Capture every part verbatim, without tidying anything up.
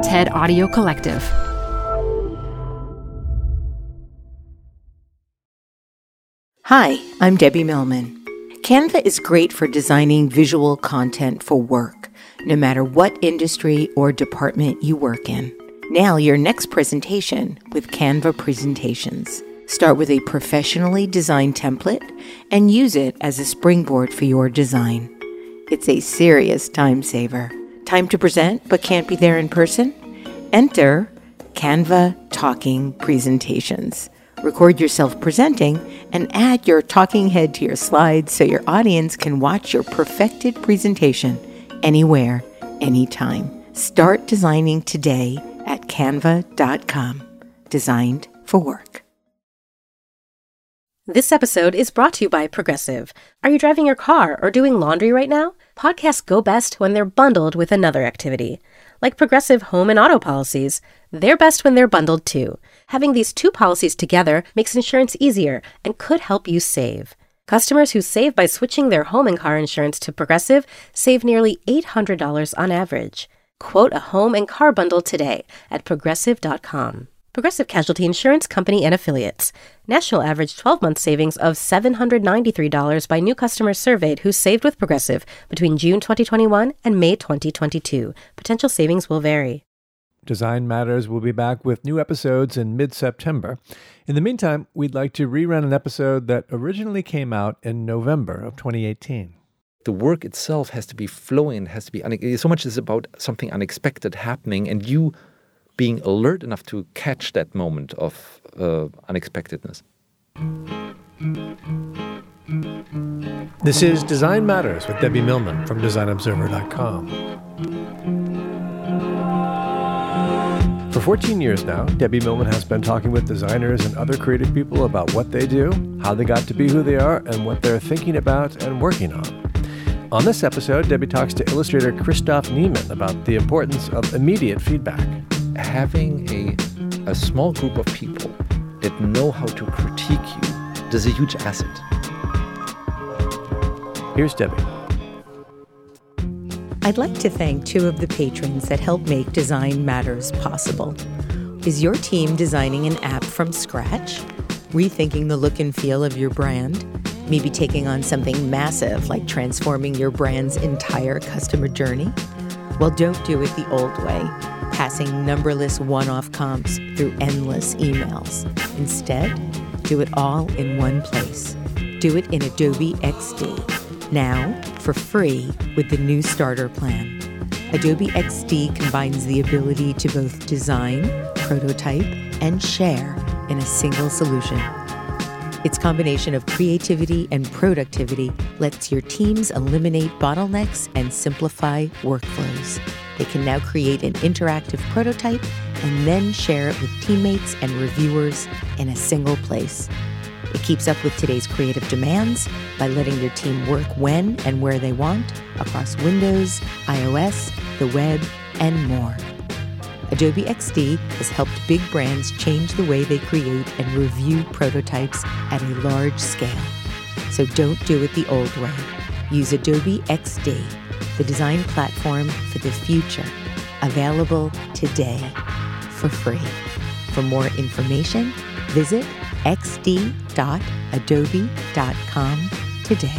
TED Audio Collective. Hi, I'm Debbie Millman. Canva is great for designing visual content for work, no matter what industry or department you work in. Nail your next presentation with Canva Presentations. Start with a professionally designed template and use it as a springboard for your design. It's a serious time saver. Time to present but can't be there in person? Enter Canva Talking Presentations. Record yourself presenting and add your talking head to your slides so your audience can watch your perfected presentation anywhere, anytime. Start designing today at canva dot com. Designed for work. This episode is brought to you by Progressive. Are you driving your car or doing laundry right now? Podcasts go best when they're bundled with another activity. Like Progressive home and auto policies, they're best when they're bundled too. Having these two policies together makes insurance easier and could help you save. Customers who save by switching their home and car insurance to Progressive save nearly eight hundred dollars on average. Quote a home and car bundle today at progressive dot com. Progressive Casualty Insurance Company and Affiliates. National average twelve-month savings of seven hundred ninety-three dollars by new customers surveyed who saved with Progressive between June twenty twenty-one and May twenty twenty-two. Potential savings will vary. Design Matters will be back with new episodes in mid-September. In the meantime, we'd like to rerun an episode that originally came out in November of twenty eighteen. The work itself has to be flowing, has to be une- so much is about something unexpected happening, and you being alert enough to catch that moment of uh, unexpectedness. This is Design Matters with Debbie Millman from design observer dot com. For fourteen years now, Debbie Millman has been talking with designers and other creative people about what they do, how they got to be who they are, and what they're thinking about and working on. On this episode, Debbie talks to illustrator Christoph Niemann about the importance of immediate feedback. Having a, a small group of people that know how to critique you is a huge asset. Here's Debbie. I'd like to thank two of the patrons that help make Design Matters possible. Is your team designing an app from scratch? Rethinking the look and feel of your brand? Maybe taking on something massive like transforming your brand's entire customer journey? Well, don't do it the old way, passing numberless one-off comps through endless emails. Instead, do it all in one place. Do it in Adobe X D. Now, for free with the new starter plan. Adobe X D combines the ability to both design, prototype, and share in a single solution. Its combination of creativity and productivity lets your teams eliminate bottlenecks and simplify workflows. They can now create an interactive prototype and then share it with teammates and reviewers in a single place. It keeps up with today's creative demands by letting your team work when and where they want across Windows, iOS, the web, and more. Adobe X D has helped big brands change the way they create and review prototypes at a large scale. So don't do it the old way. Use Adobe X D, the design platform for the future, available today for free. For more information, visit x d dot adobe dot com today.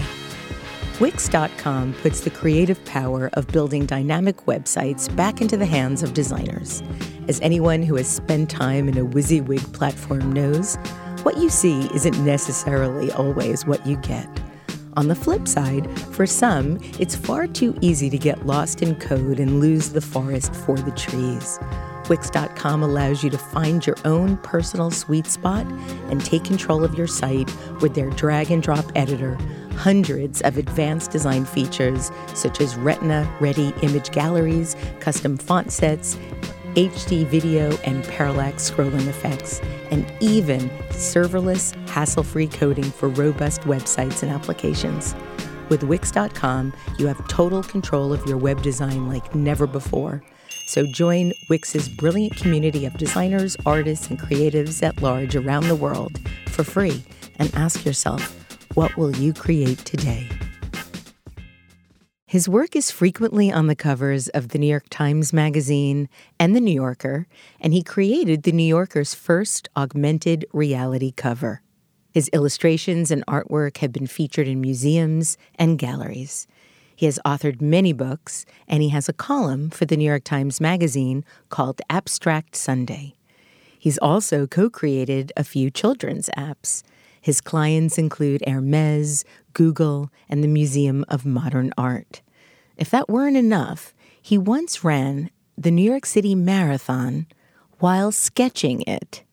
Wix dot com puts the creative power of building dynamic websites back into the hands of designers. As anyone who has spent time in a WYSIWYG platform knows, what you see isn't necessarily always what you get. On the flip side, for some, it's far too easy to get lost in code and lose the forest for the trees. Wix dot com allows you to find your own personal sweet spot and take control of your site with their drag-and-drop editor, hundreds of advanced design features such as Retina-ready image galleries, custom font sets, H D video and parallax scrolling effects, and even serverless, hassle-free coding for robust websites and applications. With Wix dot com, you have total control of your web design like never before. So join Wix's brilliant community of designers, artists, and creatives at large around the world for free and ask yourself, what will you create today? His work is frequently on the covers of the New York Times Magazine and the New Yorker, and he created the New Yorker's first augmented reality cover. His illustrations and artwork have been featured in museums and galleries. He has authored many books, and he has a column for the New York Times Magazine called Abstract Sunday. He's also co-created a few children's apps. His clients include Hermes, Google, and the Museum of Modern Art. If that weren't enough, he once ran the New York City Marathon while sketching it.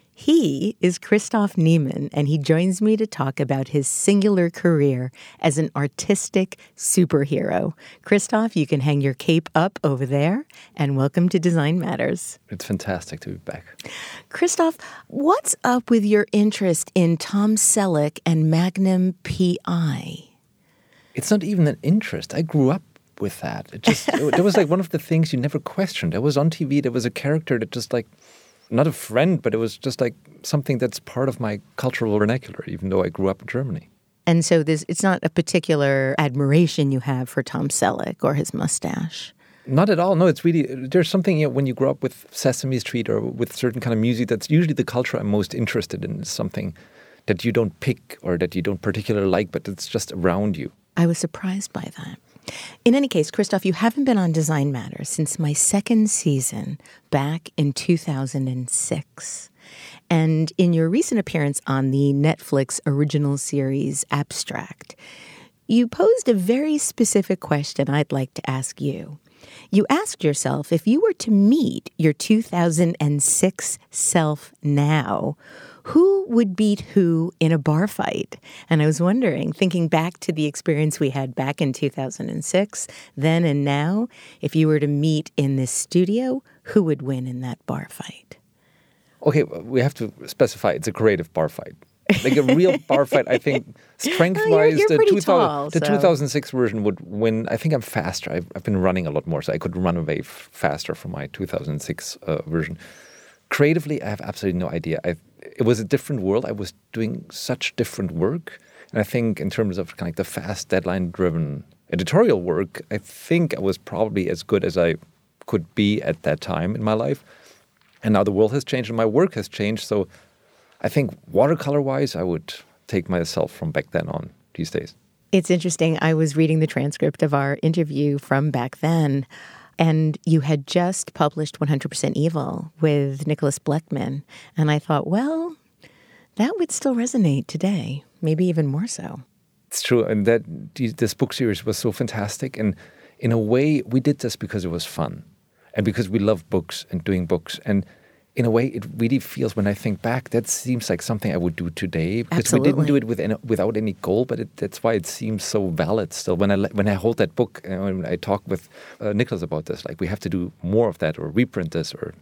He is Christoph Niemann, and he joins me to talk about his singular career as an artistic superhero. Christoph, you can hang your cape up over there, and welcome to Design Matters. It's fantastic to be back. Christoph, what's up with your interest in Tom Selleck and Magnum P I? It's not even an interest. I grew up with that. It just it was like one of the things you never questioned. I was on T V. There was a character that just like, not a friend, but it was just like something that's part of my cultural vernacular, even though I grew up in Germany. And so this it's not a particular admiration you have for Tom Selleck or his mustache. Not at all. No, it's really, there's something, you know, when you grow up with Sesame Street or with certain kind of music, that's usually the culture I'm most interested in, is something that you don't pick or that you don't particularly like, but it's just around you. I was surprised by that. In any case, Christoph, you haven't been on Design Matters since my second season back in two thousand six. And in your recent appearance on the Netflix original series Abstract, you posed a very specific question I'd like to ask you. You asked yourself, if you were to meet your two thousand six self now, who would beat who in a bar fight? And I was wondering, thinking back to the experience we had back in two thousand six, then and now, if you were to meet in this studio, who would win in that bar fight? Okay, we have to specify it's a creative bar fight. Like a real bar fight, I think, strength-wise, you're, you're the, pretty two thousand, tall, the so. two thousand six version would win. I think I'm faster. I've, I've been running a lot more, so I could run away f- faster from my two thousand six uh, version. Creatively, I have absolutely no idea. I've, it was a different world. I was doing such different work. And I think in terms of kind of like the fast, deadline-driven editorial work, I think I was probably as good as I could be at that time in my life. And now the world has changed and my work has changed. So I think watercolor-wise, I would take myself from back then on these days. It's interesting. I was reading the transcript of our interview from back then, and you had just published one hundred percent Evil with Nicholas Bleckman. And I thought, well, that would still resonate today, maybe even more so. It's true. And that this book series was so fantastic. And in a way, we did this because it was fun and because we love books and doing books. And in a way, it really feels, when I think back, that seems like something I would do today. Because Absolutely. we didn't do it with any, without any goal, but it, that's why it seems so valid still. When I when I hold that book, and when I talk with uh, Nicholas about this, like we have to do more of that or reprint this or...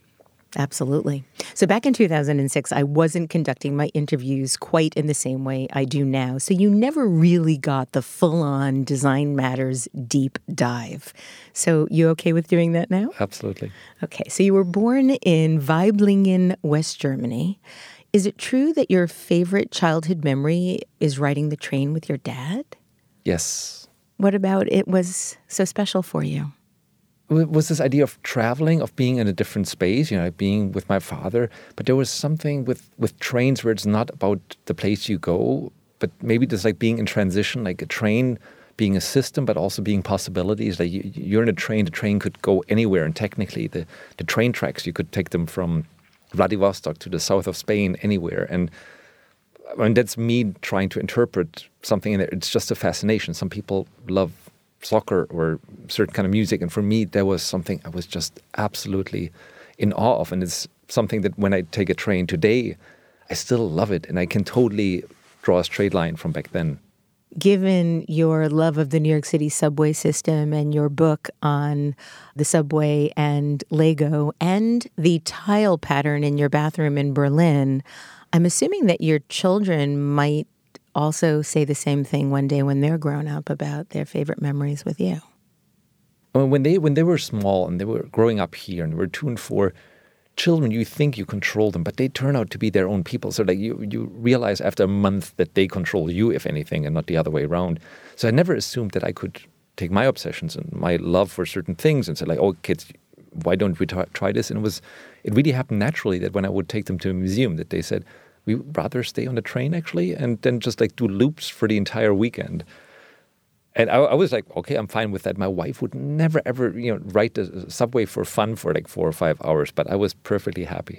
Absolutely. So back in two thousand six, I wasn't conducting my interviews quite in the same way I do now. So you never really got the full-on Design Matters deep dive. So you okay with doing that now? Absolutely. Okay. So you were born in Weiblingen, West Germany. Is it true that your favorite childhood memory is riding the train with your dad? Yes. What about it was so special for you? It was this idea of traveling, of being in a different space, you know, being with my father. But there was something with, with trains where it's not about the place you go, but maybe just like being in transition, like a train being a system, but also being possibilities. Like you, you're in a train, the train could go anywhere. And technically, the, the train tracks, you could take them from Vladivostok to the south of Spain, anywhere. And I mean, that's me trying to interpret something in there. It's just a fascination. Some people love soccer or certain kind of music. And for me, there was something I was just absolutely in awe of. And it's something that when I take a train today, I still love it. And I can totally draw a straight line from back then. Given your love of the New York City subway system and your book on the subway and Lego and the tile pattern in your bathroom in Berlin, I'm assuming that your children might also say the same thing one day when they're grown up about their favorite memories with you. When they when they were small and they were growing up here and they were two and four, children, you think you control them, but they turn out to be their own people. So like you, you realize after a month that they control you, if anything, and not the other way around. So I never assumed that I could take my obsessions and my love for certain things and say like, oh, kids, why don't we t- try this? And it was, it really happened naturally that when I would take them to a museum that they said, we'd rather stay on the train actually and then just like do loops for the entire weekend. And I, I was like, okay, I'm fine with that. My wife would never, ever, you know, ride the subway for fun for like four or five hours, but I was perfectly happy.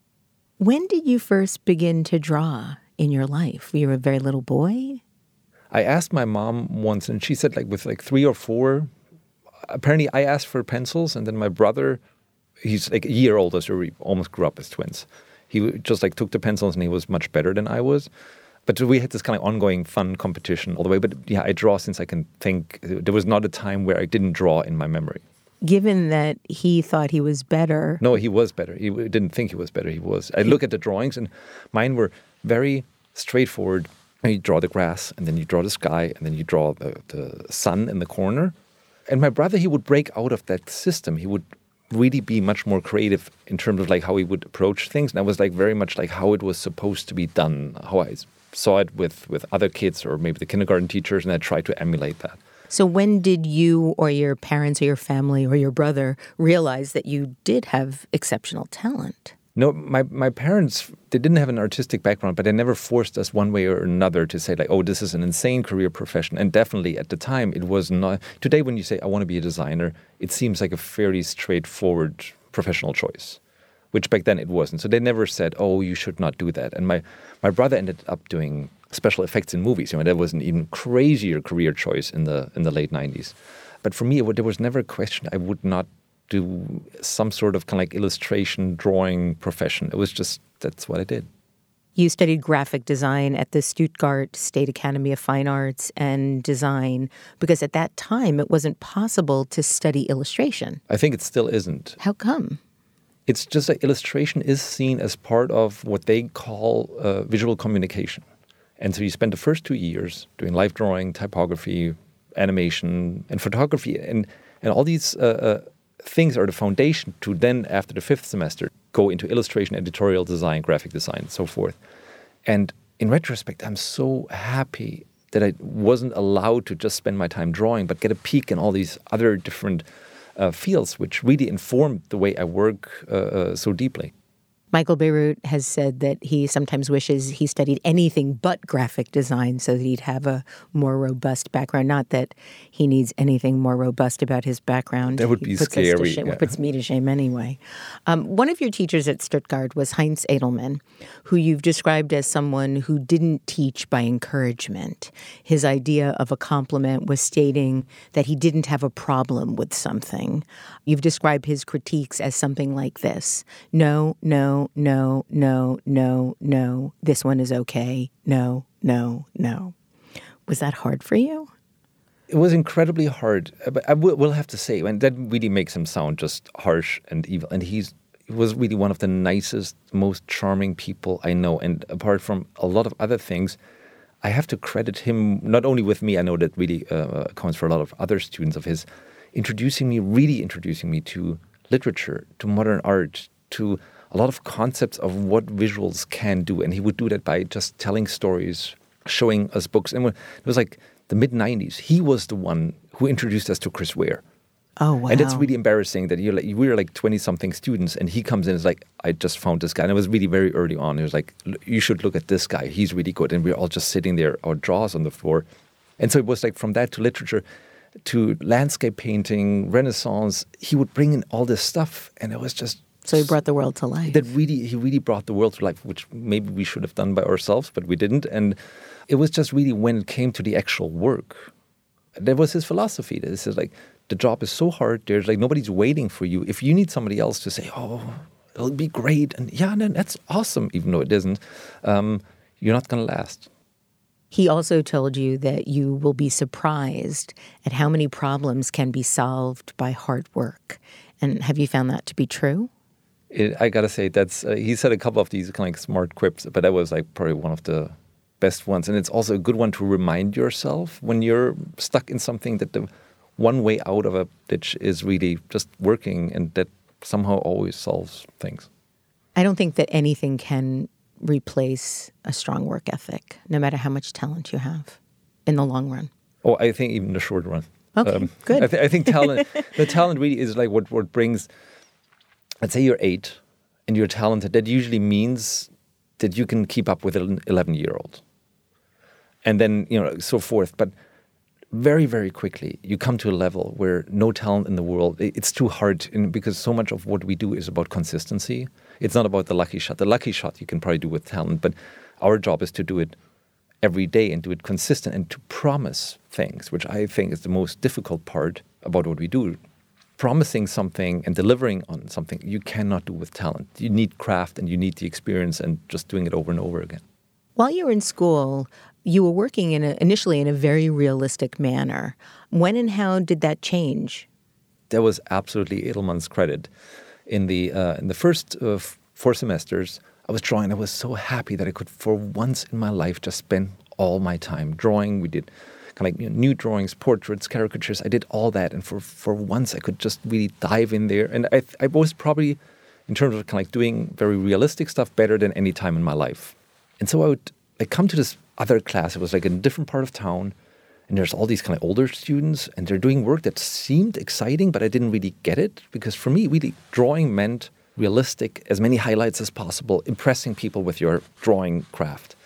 When did you first begin to draw in your life? You were a very little boy? I asked my mom once, and she said like with like three or four, apparently I asked for pencils, and then my brother, he's like a year older, so we almost grew up as twins. He just like took the pencils and he was much better than I was. But we had this kind of ongoing fun competition all the way. But yeah, I draw since I can think. There was not a time where I didn't draw in my memory. Given that he thought he was better. No, he was better. He didn't think he was better. He was. I look at the drawings and mine were very straightforward. You draw the grass and then you draw the sky and then you draw the, the sun in the corner. And my brother, he would break out of that system. He would really be much more creative in terms of like how he would approach things. And I was like very much like how it was supposed to be done, how I saw it with, with other kids or maybe the kindergarten teachers, and I tried to emulate that. So when did you or your parents or your family or your brother realize that you did have exceptional talent? No, my, my parents, they didn't have an artistic background, but they never forced us one way or another to say like, oh, this is an insane career profession. And definitely at the time, it was not. Today, when you say, I want to be a designer, it seems like a fairly straightforward professional choice, which back then it wasn't. So they never said, oh, you should not do that. And my, my brother ended up doing special effects in movies. You know, that was an even crazier career choice in the in the late nineties. But for me, it, there was never a question I would not do some sort of kind of like illustration, drawing profession. It was just, that's what I did. You studied graphic design at the Stuttgart State Academy of Fine Arts and Design because at that time it wasn't possible to study illustration. I think it still isn't. How come? It's just that illustration is seen as part of what they call uh, visual communication. And so you spend the first two years doing life drawing, typography, animation, and photography, and, and all these uh, uh, things are the foundation to then, after the fifth semester, go into illustration, editorial design, graphic design, and so forth. And in retrospect, I'm so happy that I wasn't allowed to just spend my time drawing, but get a peek in all these other different uh, fields, which really informed the way I work uh, uh, so deeply. Michael Bierut has said that he sometimes wishes he studied anything but graphic design so that he'd have a more robust background. Not that he needs anything more robust about his background. That would he be puts scary. Us to shame, Yeah. puts me to shame anyway. Um, one of your teachers at Stuttgart was Heinz Edelman, who you've described as someone who didn't teach by encouragement. His idea of a compliment was stating that he didn't have a problem with something. You've described his critiques as something like this: no, no, no, no, no, no, this one is okay, no, no, no. Was that hard for you? It was incredibly hard, but I will, will have to say, and that really makes him sound just harsh and evil. And he's he was really one of the nicest, most charming people I know. And apart from a lot of other things, I have to credit him, not only with me, I know that really uh, counts for a lot of other students of his, introducing me, really introducing me to literature, to modern art, to a lot of concepts of what visuals can do. And he would do that by just telling stories, showing us books. And when, it was like the mid nineties. He was the one who introduced us to Chris Ware. Oh, wow. And it's really embarrassing that you're like, we were like twenty-something students, and he comes in and is like, I just found this guy. And it was really very early on. He was like, you should look at this guy. He's really good. And we're all just sitting there, our jaws on the floor. And so it was like from that to literature, to landscape painting, Renaissance. He would bring in all this stuff, and it was just... So he brought the world to life. That really, he really brought the world to life, which maybe we should have done by ourselves, but we didn't. And it was just really when it came to the actual work, that was his philosophy. This is like, the job is so hard. There's like, nobody's waiting for you. If you need somebody else to say, oh, it'll be great, and yeah, then that's awesome, even though it isn't, um, you're not going to last. He also told you that you will be surprised at how many problems can be solved by hard work. And have you found that to be true? It, I gotta say, that's uh, he said a couple of these kind of like smart quips, but that was like probably one of the best ones. And it's also a good one to remind yourself when you're stuck in something that the one way out of a ditch is really just working, and that somehow always solves things. I don't think that anything can replace a strong work ethic, no matter how much talent you have, in the long run. Oh, I think even the short run. Okay, Um, good. I, th- I think talent, the talent really is like what, what brings, let's say you're eight and you're talented. That usually means that you can keep up with an eleven-year-old. And then, you know, so forth. But very, very quickly, you come to a level where no talent in the world, it's too hard in, because so much of what we do is about consistency. It's not about the lucky shot. The lucky shot you can probably do with talent, but our job is to do it every day and do it consistent and to promise things, which I think is the most difficult part about what we do. Promising something and delivering on something you cannot do with talent. You need craft and you need the experience and just doing it over and over again. While you were in school, you were working in a, initially in a very realistic manner. When and how did that change? That was absolutely Edelman's credit. In the uh, in the first uh, f- four semesters, I was drawing. I was so happy that I could, for once in my life, just spend all my time drawing. We did kind of like you know, new drawings, portraits, caricatures. I did all that, and for, for once, I could just really dive in there. And I I was probably, in terms of kind of like doing very realistic stuff, better than any time in my life. And so I would like come to this other class. It was like in a different part of town, and there's all these kind of older students, and they're doing work that seemed exciting, but I didn't really get it because for me, really, drawing meant realistic, as many highlights as possible, impressing people with your drawing craft.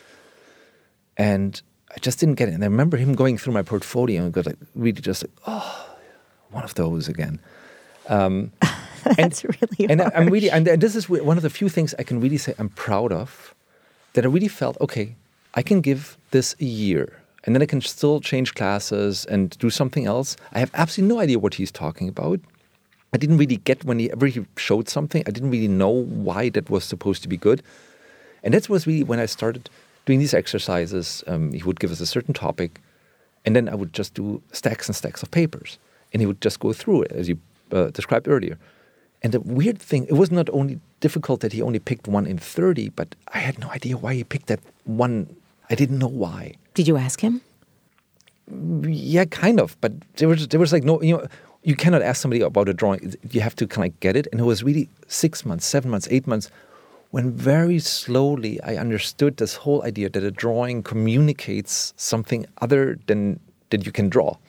And I just didn't get it. And I remember him going through my portfolio and go like, really just like, oh, one of those again. Um, That's and, really and harsh. I, I'm really, and this is one of the few things I can really say I'm proud of, that I really felt, okay, I can give this a year and then I can still change classes and do something else. I have absolutely no idea what he's talking about. I didn't really get whenever he showed something, I didn't really know why that was supposed to be good. And that was really when I started doing these exercises. Um, he would give us a certain topic, and then I would just do stacks and stacks of papers. And he would just go through it, as you uh, described earlier. And the weird thing, it was not only difficult that he only picked one in thirty, but I had no idea why he picked that one. I didn't know why. Did you ask him? Yeah, kind of. But there was, there was like no, you know, you cannot ask somebody about a drawing. You have to kind of get it. And it was really six months, seven months, eight months, when very slowly I understood this whole idea that a drawing communicates something other than that you can draw.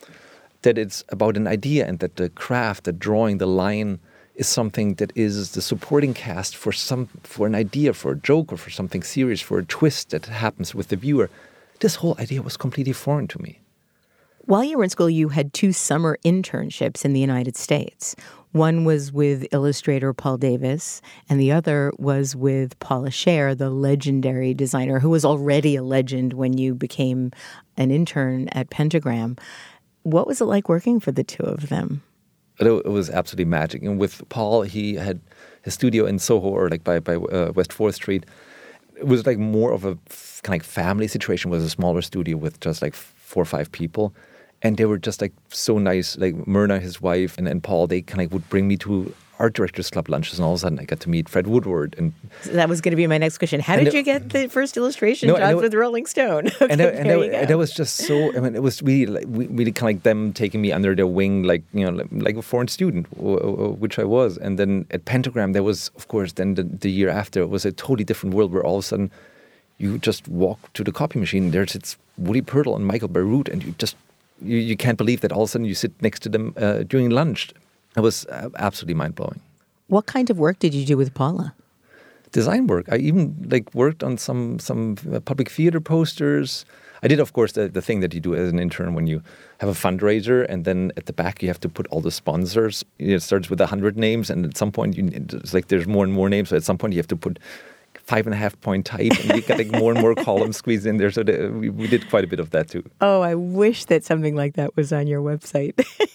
That it's about an idea and that the craft, the drawing, the line is something that is the supporting cast for some for an idea, for a joke, or for something serious, for a twist that happens with the viewer. This whole idea was completely foreign to me. While you were in school, you had two summer internships in the United States. One was with illustrator Paul Davis, and the other was with Paula Scher, the legendary designer who was already a legend when you became an intern at Pentagram. What was it like working for the two of them? It was absolutely magic. And with Paul, he had his studio in Soho, or like by, by uh, West fourth Street. It was like more of a f- kind of like family situation. It was a smaller studio with just like four or five people. And they were just like so nice. Like Myrna, his wife, and, and Paul, they kind of would bring me to art directors club lunches, and all of a sudden I got to meet Fred Woodward. And so that was going to be my next question. How did it, you get the first illustration no, jobs with Rolling Stone? Okay, and, that, and, there that, you go. and that was just so. I mean, it was really, like, really kind of like them taking me under their wing, like you know, like, like a foreign student, which I was. And then at Pentagram, there was, of course, then the, the year after, it was a totally different world where all of a sudden you just walk to the copy machine. And there sits Woody Pirtle and Michael Beirut, and you just you, you can't believe that all of a sudden you sit next to them uh, during lunch. It was uh, absolutely mind blowing. What kind of work did you do with Paula? Design work. I even like worked on some some public theater posters. I did, of course, the, the thing that you do as an intern when you have a fundraiser, and then at the back you have to put all the sponsors. It starts with a hundred names, and at some point you, it's like there's more and more names. So at some point you have to put five and a half point type, and you get like more and more columns squeezed in there. So the, we, we did quite a bit of that too. Oh, I wish that something like that was on your website.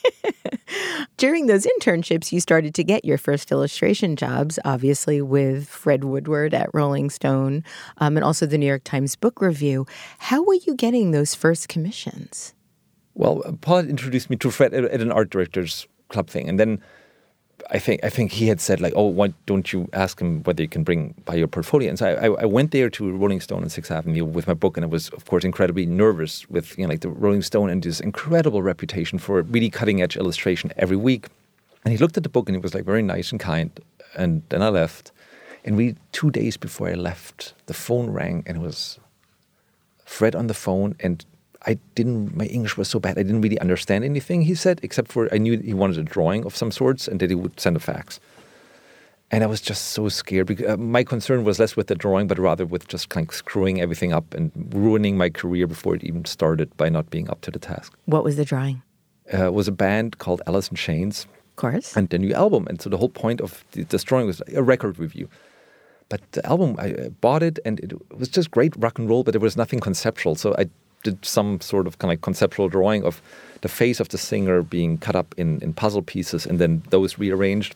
During those internships, you started to get your first illustration jobs, obviously with Fred Woodward at Rolling Stone, um, and also the New York Times Book Review. How were you getting those first commissions? Well, Paul introduced me to Fred at, at an art directors club thing, and then I think I think he had said like, oh, why don't you ask him whether you can bring by your portfolio? And so I, I went there to Rolling Stone on Sixth Avenue with my book, and I was, of course, incredibly nervous with you know like the Rolling Stone and this incredible reputation for really cutting edge illustration every week. And he looked at the book and he was like very nice and kind. And then I left, and we two days before I left, the phone rang, and it was Fred on the phone, and I didn't, my English was so bad, I didn't really understand anything he said, except for I knew he wanted a drawing of some sorts and that he would send a fax. And I was just so scared because uh, my concern was less with the drawing, but rather with just kind of screwing everything up and ruining my career before it even started by not being up to the task. What was the drawing? Uh, it was a band called Alice in Chains. Of course. And the new album. And so the whole point of the, this drawing was a record review. But the album, I bought it and it was just great rock and roll, but there was nothing conceptual. So I did some sort of kind of like conceptual drawing of the face of the singer being cut up in, in puzzle pieces and then those rearranged.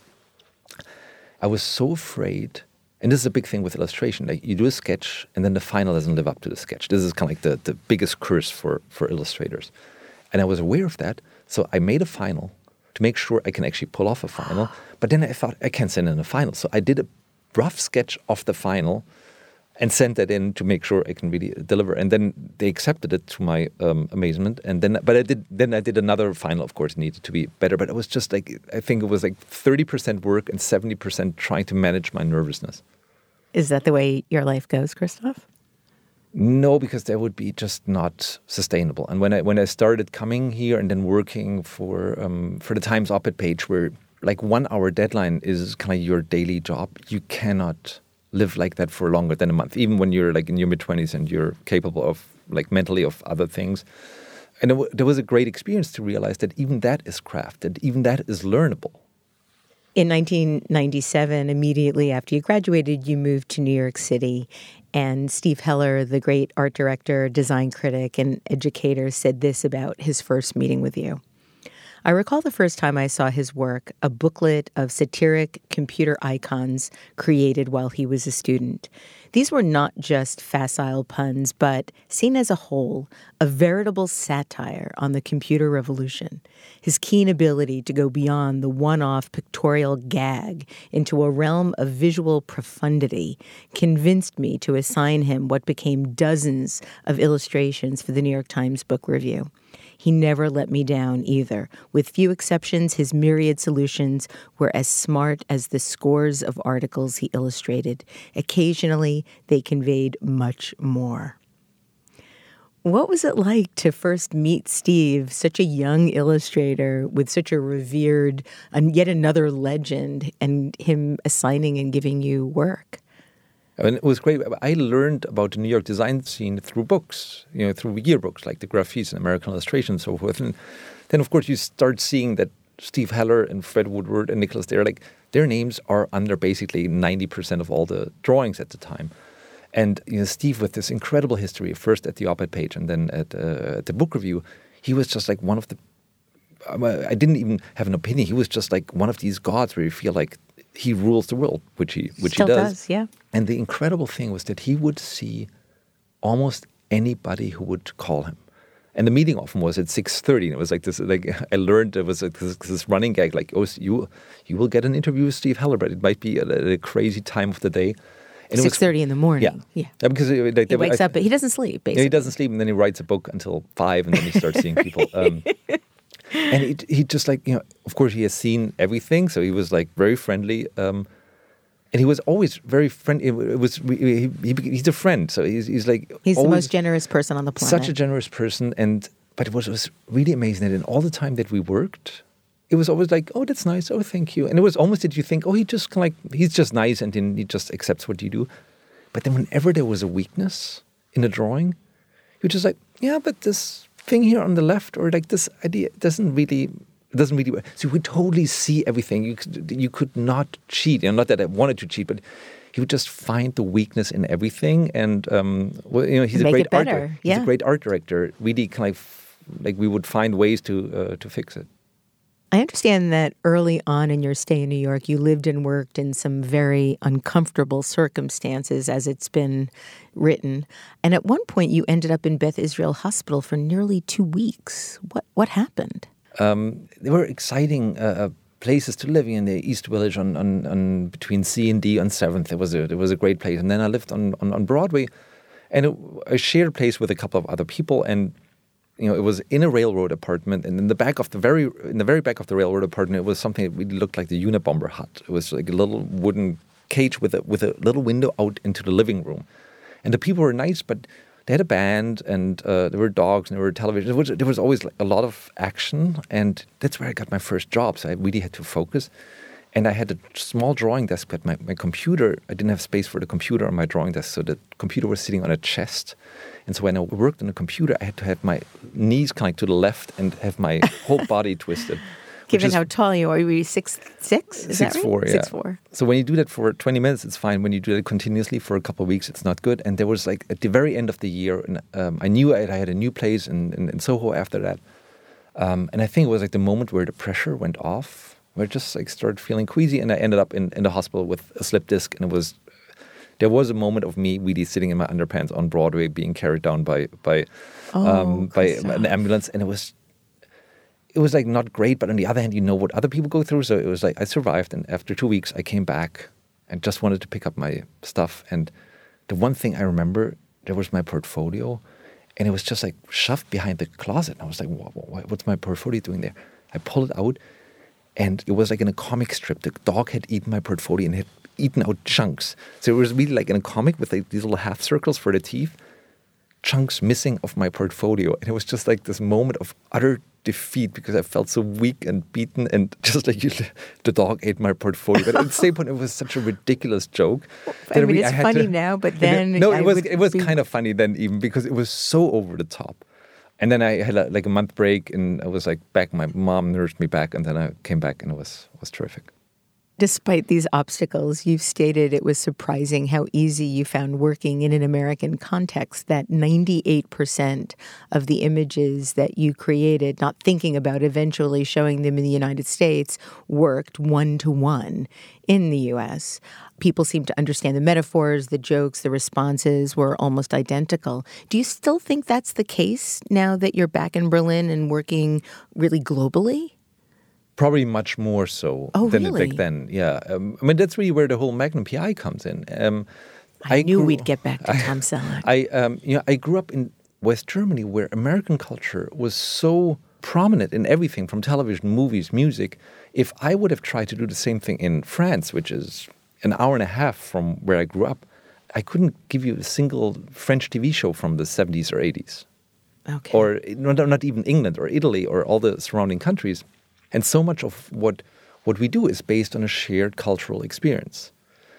I was so afraid, and this is a big thing with illustration, like you do a sketch and then the final doesn't live up to the sketch. This is kind of like the, the biggest curse for, for illustrators. And I was aware of that, so I made a final to make sure I can actually pull off a final. But then I thought, I can't send in a final. So I did a rough sketch of the final and sent that in to make sure I can really deliver. And then they accepted it to my um, amazement. And then, but I did. Then I did another final. Of course, needed to be better. But it was just like I think it was like thirty percent work and seventy percent trying to manage my nervousness. Is that the way your life goes, Christoph? No, because that would be just not sustainable. And when I when I started coming here and then working for um, for the Times op-ed page, where like one hour deadline is kind of your daily job, you cannot live like that for longer than a month, even when you're like in your mid-twenties and you're capable of like mentally of other things. And it w- there was a great experience to realize that even that is craft, that even that is learnable. In nineteen ninety-seven, immediately after you graduated, you moved to New York City. And Steve Heller, the great art director, design critic, and educator, said this about his first meeting with you. I recall the first time I saw his work, a booklet of satiric computer icons created while he was a student. These were not just facile puns, but, seen as a whole, a veritable satire on the computer revolution. His keen ability to go beyond the one-off pictorial gag into a realm of visual profundity convinced me to assign him what became dozens of illustrations for the New York Times Book Review. He never let me down either. With few exceptions, his myriad solutions were as smart as the scores of articles he illustrated. Occasionally, they conveyed much more. What was it like to first meet Steve, such a young illustrator with such a revered, and yet another legend, and him assigning and giving you work? And it was great. I learned about the New York design scene through books, you know, through yearbooks like the Graphies and American Illustration and so forth. And then, of course, you start seeing that Steve Heller and Fred Woodward and Nicholas Thayer, like their names are under basically ninety percent of all the drawings at the time. And you know, Steve, with this incredible history, first at the op-ed page and then at, uh, at the book review, he was just like one of the. I didn't even have an opinion. He was just like one of these gods where you feel like he rules the world, which he which Still he does. does, yeah. And the incredible thing was that he would see almost anybody who would call him. And the meeting often was at six thirty. And it was like this, like I learned there was like this, this running gag, like, oh, you you will get an interview with Steve Heller, but it might be at a, a crazy time of the day. six thirty in the morning. Yeah. yeah. yeah because it, like, he wakes I, up, but he doesn't sleep, basically. Yeah, he doesn't sleep, and then he writes a book until five, and then he starts seeing people. Um, and it, he just like, you know, of course he has seen everything, so he was like very friendly. Um, And he was always very friendly. It was he, he, he's a friend, so he's he's like he's the most generous person on the planet. Such a generous person, and but it was, it was really amazing that in all the time that we worked, it was always like, oh, that's nice, oh, thank you, and it was almost that you think, oh, he just kind of like he's just nice, and then he just accepts what you do. But then whenever there was a weakness in a drawing, you're just like, yeah, but this thing here on the left, or like this idea doesn't really. It doesn't really work. So you would totally see everything. You could, you could not cheat. You know, not that I wanted to cheat, but he would just find the weakness in everything. And um, well, you know, he's Make a great it better. art. He's yeah. a great art director. Really, kind of like we would find ways to uh, to fix it. I understand that early on in your stay in New York, you lived and worked in some very uncomfortable circumstances, as it's been written. And at one point, you ended up in Beth Israel Hospital for nearly two weeks. What what happened? Um, they were exciting uh, places to live in the East Village on, on, on between C and D on seventh. It was a it was a great place, and then I lived on on, on Broadway, and it, I shared a place with a couple of other people, and you know it was in a railroad apartment, and in the back of the very in the very back of the railroad apartment, it was something that really looked like the Unabomber hut. It was like a little wooden cage with a with a little window out into the living room, and the people were nice, but they had a band, and uh, there were dogs, and there were television. There was, there was always like a lot of action, and that's where I got my first job. So I really had to focus. And I had a small drawing desk, but my, my computer, I didn't have space for the computer on my drawing desk, so the computer was sitting on a chest. And so when I worked on the computer, I had to have my knees kind of to the left and have my whole body twisted. Given how tall you are, are you six six? Is six that right? four, yeah. Six four. So when you do that for twenty minutes, it's fine. When you do it continuously for a couple of weeks, it's not good. And there was like at the very end of the year, and um, I knew I had a new place in, in, in Soho after that. Um, and I think it was like the moment where the pressure went off, where I just like started feeling queasy, and I ended up in, in the hospital with a slip disc. And it was, there was a moment of me really sitting in my underpants on Broadway, being carried down by by oh, um, by an ambulance, and it was. It was like not great, but on the other hand, you know what other people go through. So it was like I survived, and after two weeks, I came back and just wanted to pick up my stuff. And the one thing I remember, there was my portfolio, and it was just like shoved behind the closet. And I was like, what, what, what's my portfolio doing there? I pulled it out, and it was like in a comic strip. The dog had eaten my portfolio and had eaten out chunks. So it was really like in a comic with like these little half circles for the teeth, chunks missing of my portfolio. And it was just like this moment of utter defeat because I felt so weak and beaten, and just like you, the dog ate my portfolio. But at the same point, it was such a ridiculous joke. I mean, it's I funny to, now, but then no, it I was it was be... kind of funny then, even because it was so over the top. And then I had a, like a month break, and I was like back. My mom nursed me back, and then I came back, and it was was terrific. Despite these obstacles, you've stated it was surprising how easy you found working in an American context, that ninety-eight percent of the images that you created, not thinking about eventually showing them in the United States, worked one-to-one in the U S. People seem to understand the metaphors, the jokes, the responses were almost identical. Do you still think that's the case now that you're back in Berlin and working really globally? Probably much more so oh, than really? back then. Yeah, um, I mean that's really where the whole Magnum P I comes in. Um, I, I knew grew, we'd get back to Tom Selleck. I, um, you know, I grew up in West Germany, where American culture was so prominent in everything from television, movies, music. If I would have tried to do the same thing in France, which is an hour and a half from where I grew up, I couldn't give you a single French T V show from the seventies or eighties, okay. or not, not even England or Italy or all the surrounding countries. And so much of what what we do is based on a shared cultural experience.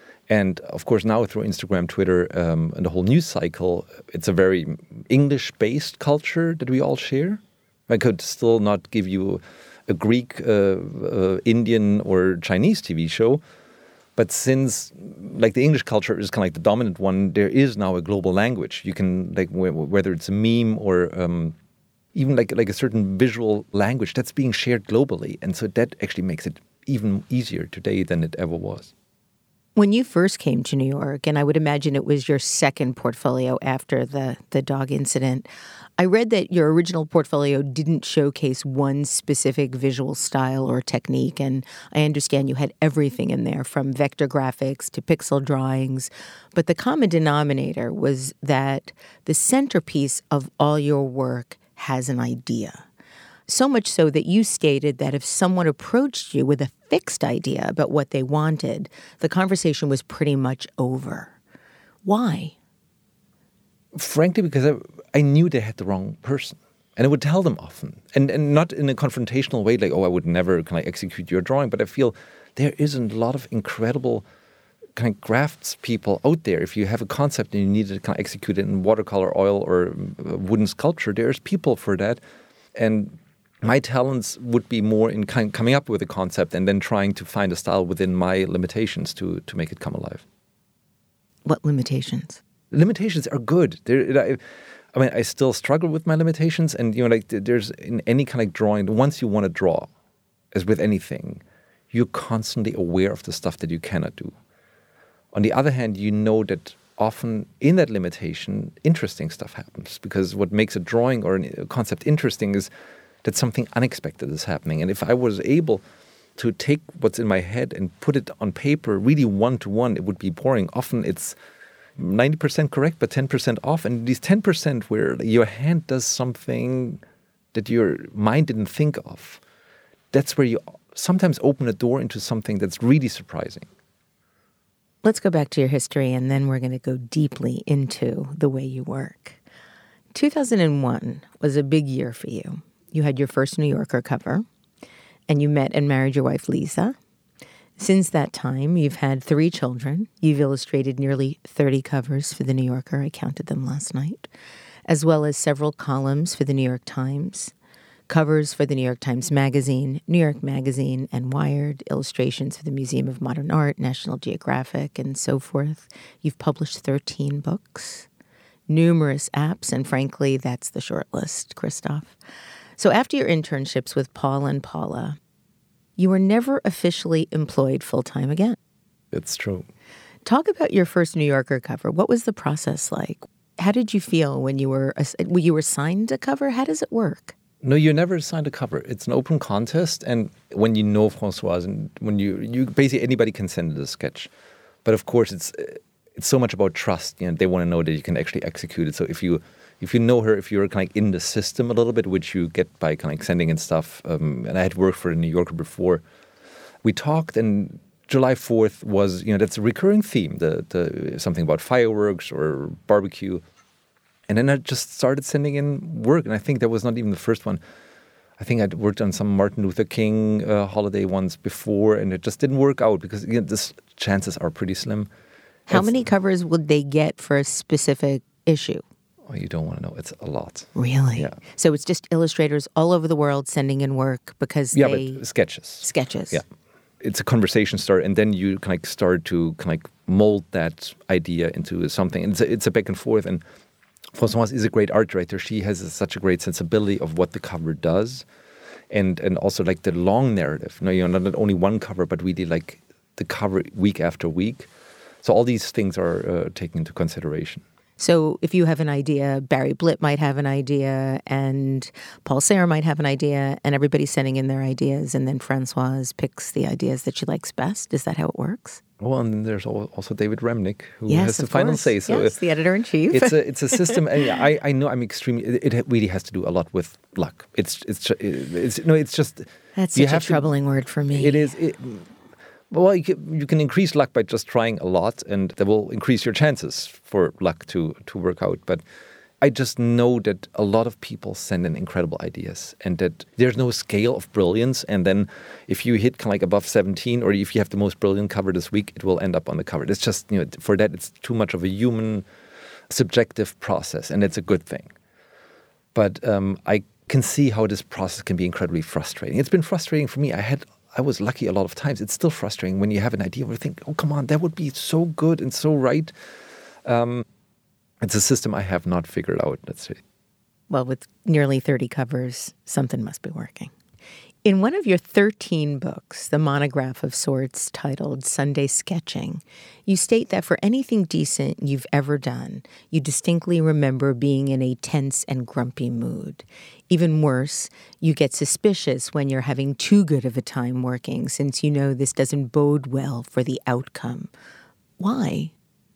And of course, now through Instagram, Twitter, um, and the whole news cycle, it's a very English-based culture that we all share. I could still not give you a Greek, uh, uh, Indian, or Chinese T V show. But since like the English culture is kind of like the dominant one, there is now a global language. You can, like, w- whether it's a meme or um, even like like a certain visual language that's being shared globally. And so that actually makes it even easier today than it ever was. When you first came to New York, and I would imagine it was your second portfolio after the, the dog incident, I read that your original portfolio didn't showcase one specific visual style or technique, and I understand you had everything in there from vector graphics to pixel drawings, but the common denominator was that the centerpiece of all your work has an idea. So much so that you stated that if someone approached you with a fixed idea about what they wanted, the conversation was pretty much over. Why? Frankly, because I, I knew they had the wrong person. And I would tell them often. And and not in a confrontational way, like, oh, I would never kind of execute your drawing. But I feel there isn't a lot of incredible kind of crafts people out there. If you have a concept and you need to kind of execute it in watercolor, oil, or wooden sculpture, there's people for that. And my talents would be more in kind of coming up with a concept and then trying to find a style within my limitations to to make it come alive. What limitations? Limitations are good. They're, I mean, I still struggle with my limitations, and you know, like there's in any kind of drawing, once you want to draw, as with anything, you're constantly aware of the stuff that you cannot do. On the other hand, you know that often in that limitation, interesting stuff happens, because what makes a drawing or a concept interesting is that something unexpected is happening. And if I was able to take what's in my head and put it on paper really one-to-one, it would be boring. Often it's ninety percent correct, but ten percent off. And these ten percent where your hand does something that your mind didn't think of, that's where you sometimes open a door into something that's really surprising. Let's go back to your history, and then we're going to go deeply into the way you work. two thousand one was a big year for you. You had your first New Yorker cover, and you met and married your wife, Lisa. Since that time, you've had three children. You've illustrated nearly thirty covers for The New Yorker. I counted them last night, as well as several columns for The New York Times, covers for The New York Times Magazine, New York Magazine, and Wired, illustrations for the Museum of Modern Art, National Geographic, and so forth. You've published thirteen books, numerous apps, and frankly, that's the short list, Christoph. So after your internships with Paul and Paula, you were never officially employed full-time again. It's true. Talk about your first New Yorker cover. What was the process like? How did you feel when you were when you were signed a cover? How does it work? No, you're never assigned a cover. It's an open contest, and when you know Françoise, and when you you basically anybody can send it a sketch, but of course it's it's so much about trust. You know, they want to know that you can actually execute it. So if you if you know her, if you're kind of in the system a little bit, which you get by kind of extending and stuff, um, and I had worked for the New Yorker before, we talked, and July fourth was, you know, that's a recurring theme, the, the something about fireworks or barbecue. And then I just started sending in work, and I think that was not even the first one. I think I'd worked on some Martin Luther King uh, holiday ones before, and it just didn't work out because, you know, the chances are pretty slim. How It's- many covers would they get for a specific issue? Oh, you don't want to know. It's a lot. Really? Yeah. So it's just illustrators all over the world sending in work because Yeah, they... but sketches. Sketches. Yeah. It's a conversation start, and then you kind of start to kind of mold that idea into something. And it's a, it's a back and forth, and Françoise is a great art director. She has a, such a great sensibility of what the cover does, and and also like the long narrative. No, you know, not only one cover, but really like the cover week after week. So all these things are uh, taken into consideration. So if you have an idea, Barry Blitt might have an idea, and Paul Sayre might have an idea, and everybody's sending in their ideas, and then Françoise picks the ideas that she likes best. Is that how it works? Well, and then there's al- also David Remnick, who Yes, has the of final course. say. So yes, uh, the editor-in-chief. it's a it's a system. And I I know I'm extremely. It, it really has to do a lot with luck. It's it's ju- it's no. It's just That's you such a have to- troubling word for me. It is. It, well, you can, you can increase luck by just trying a lot, and that will increase your chances for luck to to work out. But I just know that a lot of people send in incredible ideas, and that there's no scale of brilliance. And then if you hit kind of like above seventeen, or if you have the most brilliant cover this week, it will end up on the cover. It's just, you know, for that, it's too much of a human, subjective process, and it's a good thing. But um, I can see how this process can be incredibly frustrating. It's been frustrating for me. I had, I was lucky a lot of times. It's still frustrating when you have an idea where you think, oh, come on, that would be so good and so right. Um, it's a system I have not figured out, let's say. Well, with nearly thirty covers, something must be working. In one of your thirteen books, the monograph of sorts titled Sunday Sketching, you state that for anything decent you've ever done, you distinctly remember being in a tense and grumpy mood. Even worse, you get suspicious when you're having too good of a time working, since you know this doesn't bode well for the outcome. Why?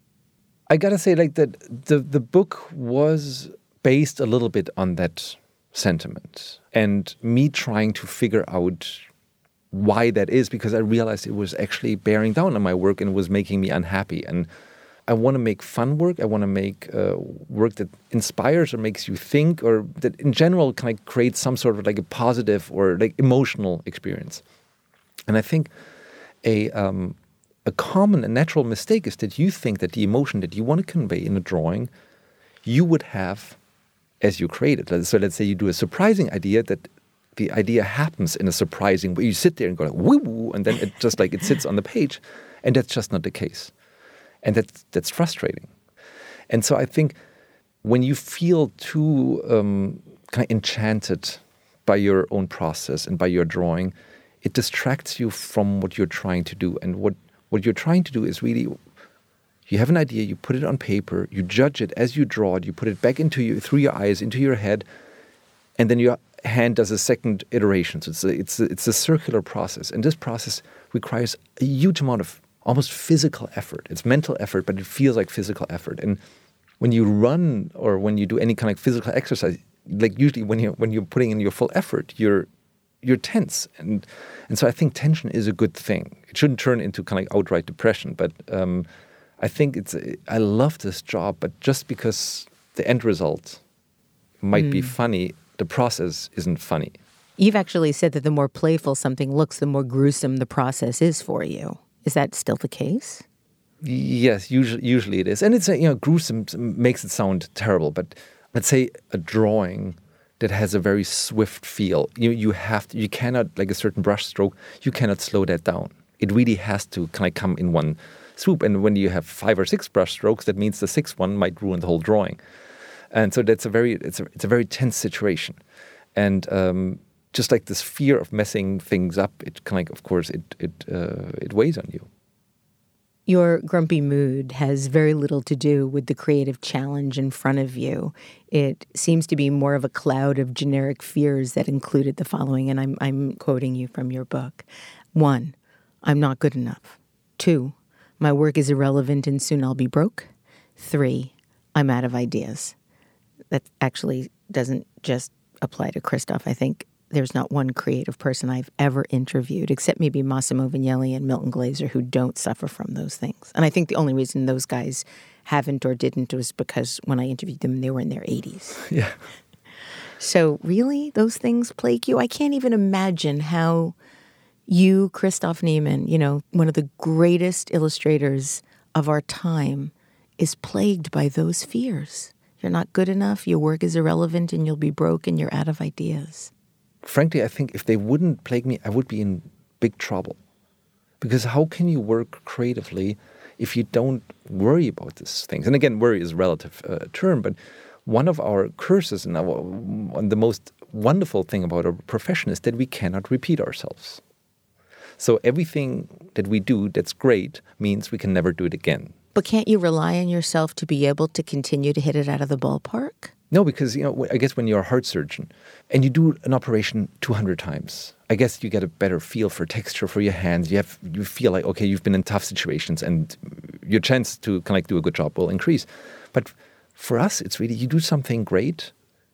I gotta say, like, that the, the book was based a little bit on that sentiment, and me trying to figure out why that is, because I realized it was actually bearing down on my work and was making me unhappy. And I want to make fun work. I want to make uh, work that inspires or makes you think, or that in general kind of creates some sort of like a positive or like emotional experience. And I think a um, a common and natural mistake is that you think that the emotion that you want to convey in a drawing, you would have as you create it. So let's say you do a surprising idea, that the idea happens in a surprising way. You sit there and go like, woo, woo, and then it just like it sits on the page. And that's just not the case. And that's, that's frustrating. And so I think when you feel too um, kind of enchanted by your own process and by your drawing, it distracts you from what you're trying to do. And what, what you're trying to do is really, you have an idea, you put it on paper, you judge it as you draw it, you put it back into you, through your eyes, into your head, and then your hand does a second iteration. So it's a, it's a, it's a circular process. And this process requires a huge amount of almost physical effort. It's mental effort, but it feels like physical effort. And when you run or when you do any kind of physical exercise, like usually when you're, when you're putting in your full effort, you're you're tense. And and so I think tension is a good thing. It shouldn't turn into kind of like outright depression, but um, I think it's, I love this job, but just because the end result might mm. be funny, the process isn't funny. You've actually said that the more playful something looks, the more gruesome the process is for you. Is that still the case? Yes, usually usually it is. And it's, you know, gruesome makes it sound terrible, but let's say a drawing that has a very swift feel. You you have to, you cannot, like a certain brush stroke, you cannot slow that down. It really has to kind of come in one swoop. And when you have five or six brush strokes, that means the sixth one might ruin the whole drawing. And so that's a very it's a it's a very tense situation. And um, just like this fear of messing things up, it kind of, of course, it it uh, it weighs on you. Your grumpy mood has very little to do with the creative challenge in front of you. It seems to be more of a cloud of generic fears that included the following, and I'm I'm quoting you from your book. One, I'm not good enough. Two, my work is irrelevant and soon I'll be broke. Three, I'm out of ideas. That actually doesn't just apply to Christoph. I think there's not one creative person I've ever interviewed, except maybe Massimo Vignelli and Milton Glaser, who don't suffer from those things. And I think the only reason those guys haven't or didn't was because when I interviewed them, they were in their eighties. Yeah. So really, those things plague you? I can't even imagine how you, Christoph Niemann, you know, one of the greatest illustrators of our time, is plagued by those fears. You're not good enough, your work is irrelevant, and you'll be broke, and you're out of ideas. Frankly, I think if they wouldn't plague me, I would be in big trouble. Because how can you work creatively if you don't worry about these things? And again, worry is a relative uh, term, but one of our curses and, our, and the most wonderful thing about our profession is that we cannot repeat ourselves. So everything that we do that's great means we can never do it again. But can't you rely on yourself to be able to continue to hit it out of the ballpark? No, because, you know, I guess when you're a heart surgeon and you do an operation two hundred times, I guess you get a better feel for texture for your hands. You have you feel like, okay, you've been in tough situations and your chance to kind of like do a good job will increase. But for us, it's really you do something great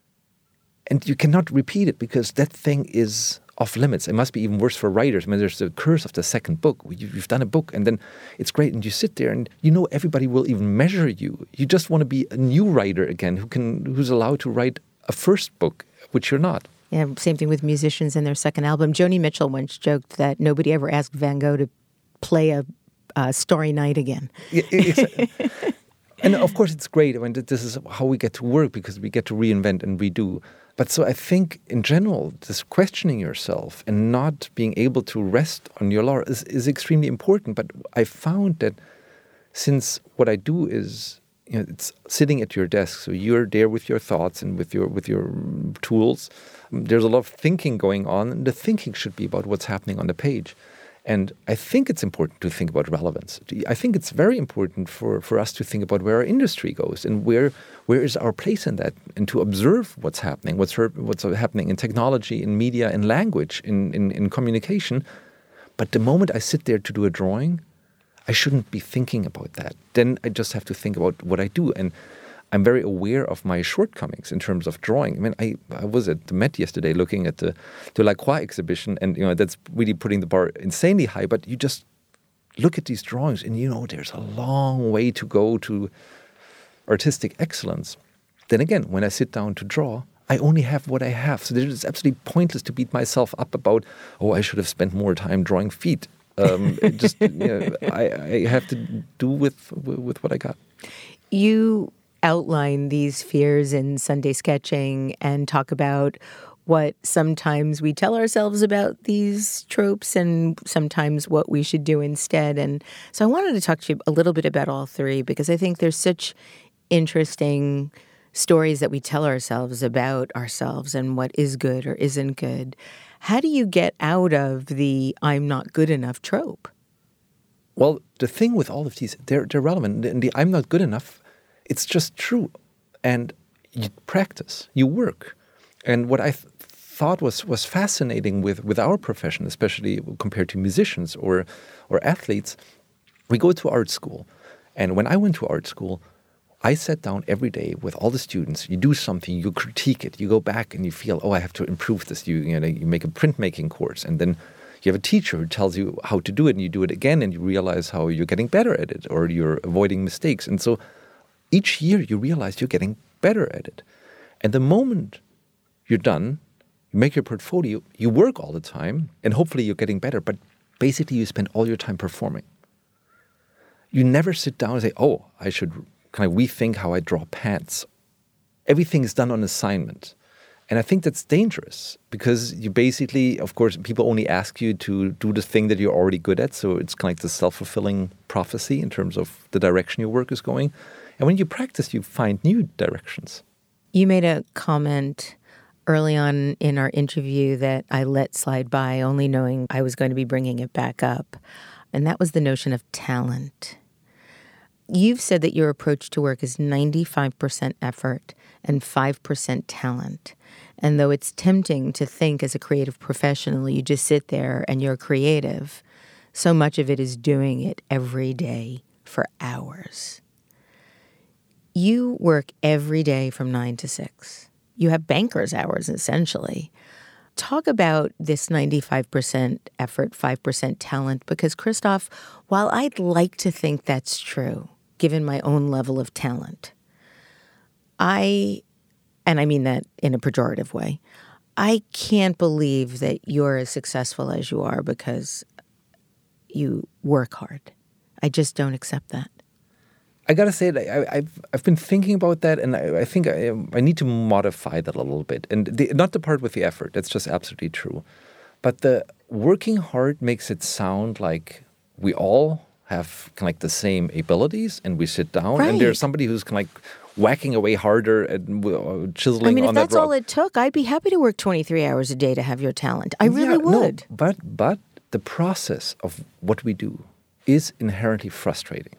and you cannot repeat it because that thing is off limits. It must be even worse for writers. I mean, there's the curse of the second book. You've done a book and then it's great and you sit there and you know everybody will even measure you. You just want to be a new writer again who can who's allowed to write a first book, which you're not. Yeah, same thing with musicians and their second album. Joni Mitchell once joked that nobody ever asked Van Gogh to play a, a Starry Night again. Yeah, exactly. And of course it's great. I mean, this is how we get to work because we get to reinvent and redo. But so I think in general, this questioning yourself and not being able to rest on your laurels is, is extremely important. But I found that since what I do is, you know, it's sitting at your desk, so you're there with your thoughts and with your with your tools. There's a lot of thinking going on, and the thinking should be about what's happening on the page. And I think it's important to think about relevance. I think it's very important for, for us to think about where our industry goes and where where is our place in that, and to observe what's happening, what's her, what's happening in technology, in media, in language, in, in, in communication. But the moment I sit there to do a drawing, I shouldn't be thinking about that. Then I just have to think about what I do. And I'm very aware of my shortcomings in terms of drawing. I mean, I, I was at the Met yesterday looking at the Delacroix exhibition, and you know that's really putting the bar insanely high. But you just look at these drawings, and you know there's a long way to go to artistic excellence. Then again, when I sit down to draw, I only have what I have. So it's absolutely pointless to beat myself up about, oh, I should have spent more time drawing feet. Um, it just, you know, I, I have to do with with what I got. You outline these fears in Sunday Sketching and talk about what sometimes we tell ourselves about these tropes and sometimes what we should do instead. And so I wanted to talk to you a little bit about all three because I think there's such interesting stories that we tell ourselves about ourselves and what is good or isn't good. How do you get out of the I'm not good enough trope? Well, the thing with all of these, they're, they're relevant. And the I'm not good enough, it's just true. And you practice, you work. And what I th- thought was was fascinating with, with our profession, especially compared to musicians or or athletes, we go to art school. And when I went to art school, I sat down every day with all the students. You do something, you critique it, you go back and you feel, oh, I have to improve this. You, you know, you make a printmaking course, and then you have a teacher who tells you how to do it, and you do it again, and you realize how you're getting better at it, or you're avoiding mistakes. And so each year you realize you're getting better at it. And the moment you're done, you make your portfolio, you work all the time, and hopefully you're getting better, but basically you spend all your time performing. You never sit down and say, oh, I should kind of rethink how I draw pants. Everything is done on assignment. And I think that's dangerous because you basically, of course, people only ask you to do the thing that you're already good at. So it's kind of like the self-fulfilling prophecy in terms of the direction your work is going. And when you practice, you find new directions. You made a comment early on in our interview that I let slide by, only knowing I was going to be bringing it back up. And that was the notion of talent. You've said that your approach to work is ninety-five percent effort and five percent talent. And though it's tempting to think as a creative professional, you just sit there and you're creative, so much of it is doing it every day for hours. You work every day from nine to six. You have banker's hours, essentially. Talk about this ninety-five percent effort, five percent talent, because Christoph, while I'd like to think that's true, given my own level of talent, I, and I mean that in a pejorative way, I can't believe that you're as successful as you are because you work hard. I just don't accept that. I gotta say, I, I've I've been thinking about that, and I, I think I, I need to modify that a little bit. And the, not the part with the effort; that's just absolutely true. But the working hard makes it sound like we all have kind of like the same abilities, and we sit down, right. and there's somebody who's kind of like whacking away harder and uh, chiseling. I mean, if on that's that rock. all it took, I'd be happy to work twenty-three hours a day to have your talent. I really yeah, would. No, but but the process of what we do is inherently frustrating.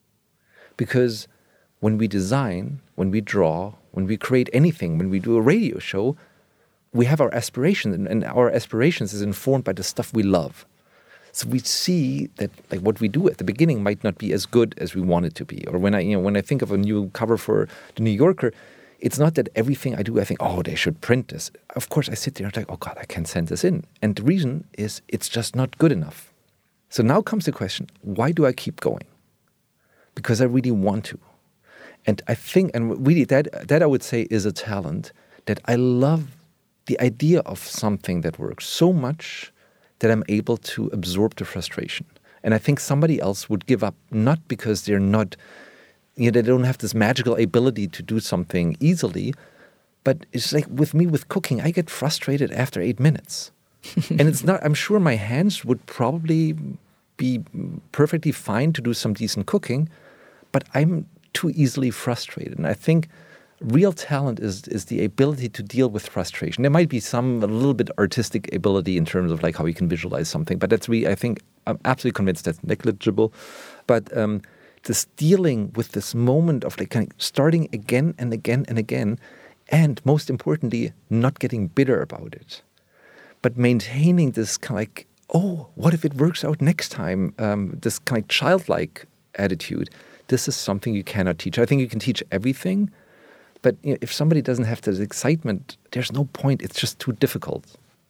Because when we design, when we draw, when we create anything, when we do a radio show, we have our aspirations, and, and our aspirations is informed by the stuff we love. So we see that like what we do at the beginning might not be as good as we want it to be. Or when I, you know, when I think of a new cover for the New Yorker, it's not that everything I do, I think, oh, they should print this. Of course, I sit there and I'm like, oh God, I can't send this in. And the reason is it's just not good enough. So now comes the question, why do I keep going? Because I really want to. And I think, and really that, that I would say is a talent, that I love the idea of something that works so much that I'm able to absorb the frustration. And I think somebody else would give up, not because they're not, you know, they don't have this magical ability to do something easily, but it's like with me with cooking, I get frustrated after eight minutes. And it's not, I'm sure my hands would probably be perfectly fine to do some decent cooking, but I'm too easily frustrated. And I think real talent is is the ability to deal with frustration. There might be some a little bit artistic ability in terms of like how you can visualize something, but that's really, I think, I'm absolutely convinced that's negligible. But um, this dealing with this moment of like kind of starting again and again and again, and most importantly, not getting bitter about it, but maintaining this kind of like, oh, what if it works out next time? Um, this kind of childlike attitude. This is something you cannot teach. I think you can teach everything, but you know, if somebody doesn't have this excitement, there's no point. It's just too difficult.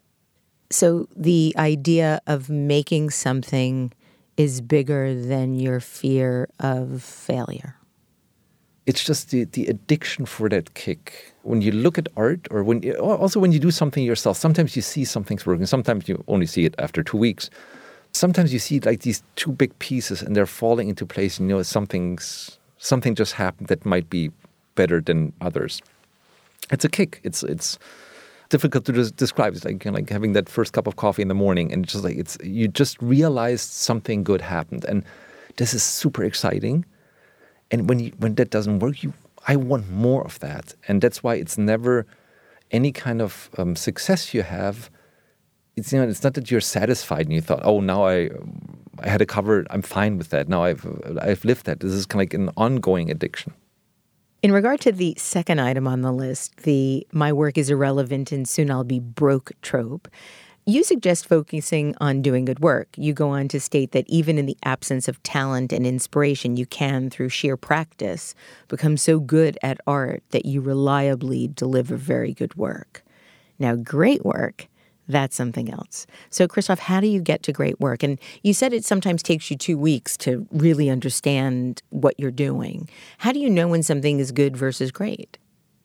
So the idea of making something is bigger than your fear of failure. It's just the, the addiction for that kick. When you look at art, or when you, also when you do something yourself, sometimes you see something's working. Sometimes you only see it after two weeks. Sometimes you see like these two big pieces and they're falling into place, and you know something's something just happened that might be better than others. It's a kick. It's it's difficult to des- describe. It's like you know, like having that first cup of coffee in the morning, and it's just like it's you just realized something good happened, and this is super exciting. And when you, when that doesn't work, you I want more of that, and that's why it's never any kind of um, success you have. It's, you know, it's not that you're satisfied and you thought, oh, now I I had a cover, I'm fine with that. Now I've I've lived that. This is kind of like an ongoing addiction. In regard to the second item on the list, the my work is irrelevant and soon I'll be broke trope, you suggest focusing on doing good work. You go on to state that even in the absence of talent and inspiration, you can, through sheer practice, become so good at art that you reliably deliver very good work. Now, great work, that's something else. So, Christoph, how do you get to great work? And you said it sometimes takes you two weeks to really understand what you're doing. How do you know when something is good versus great?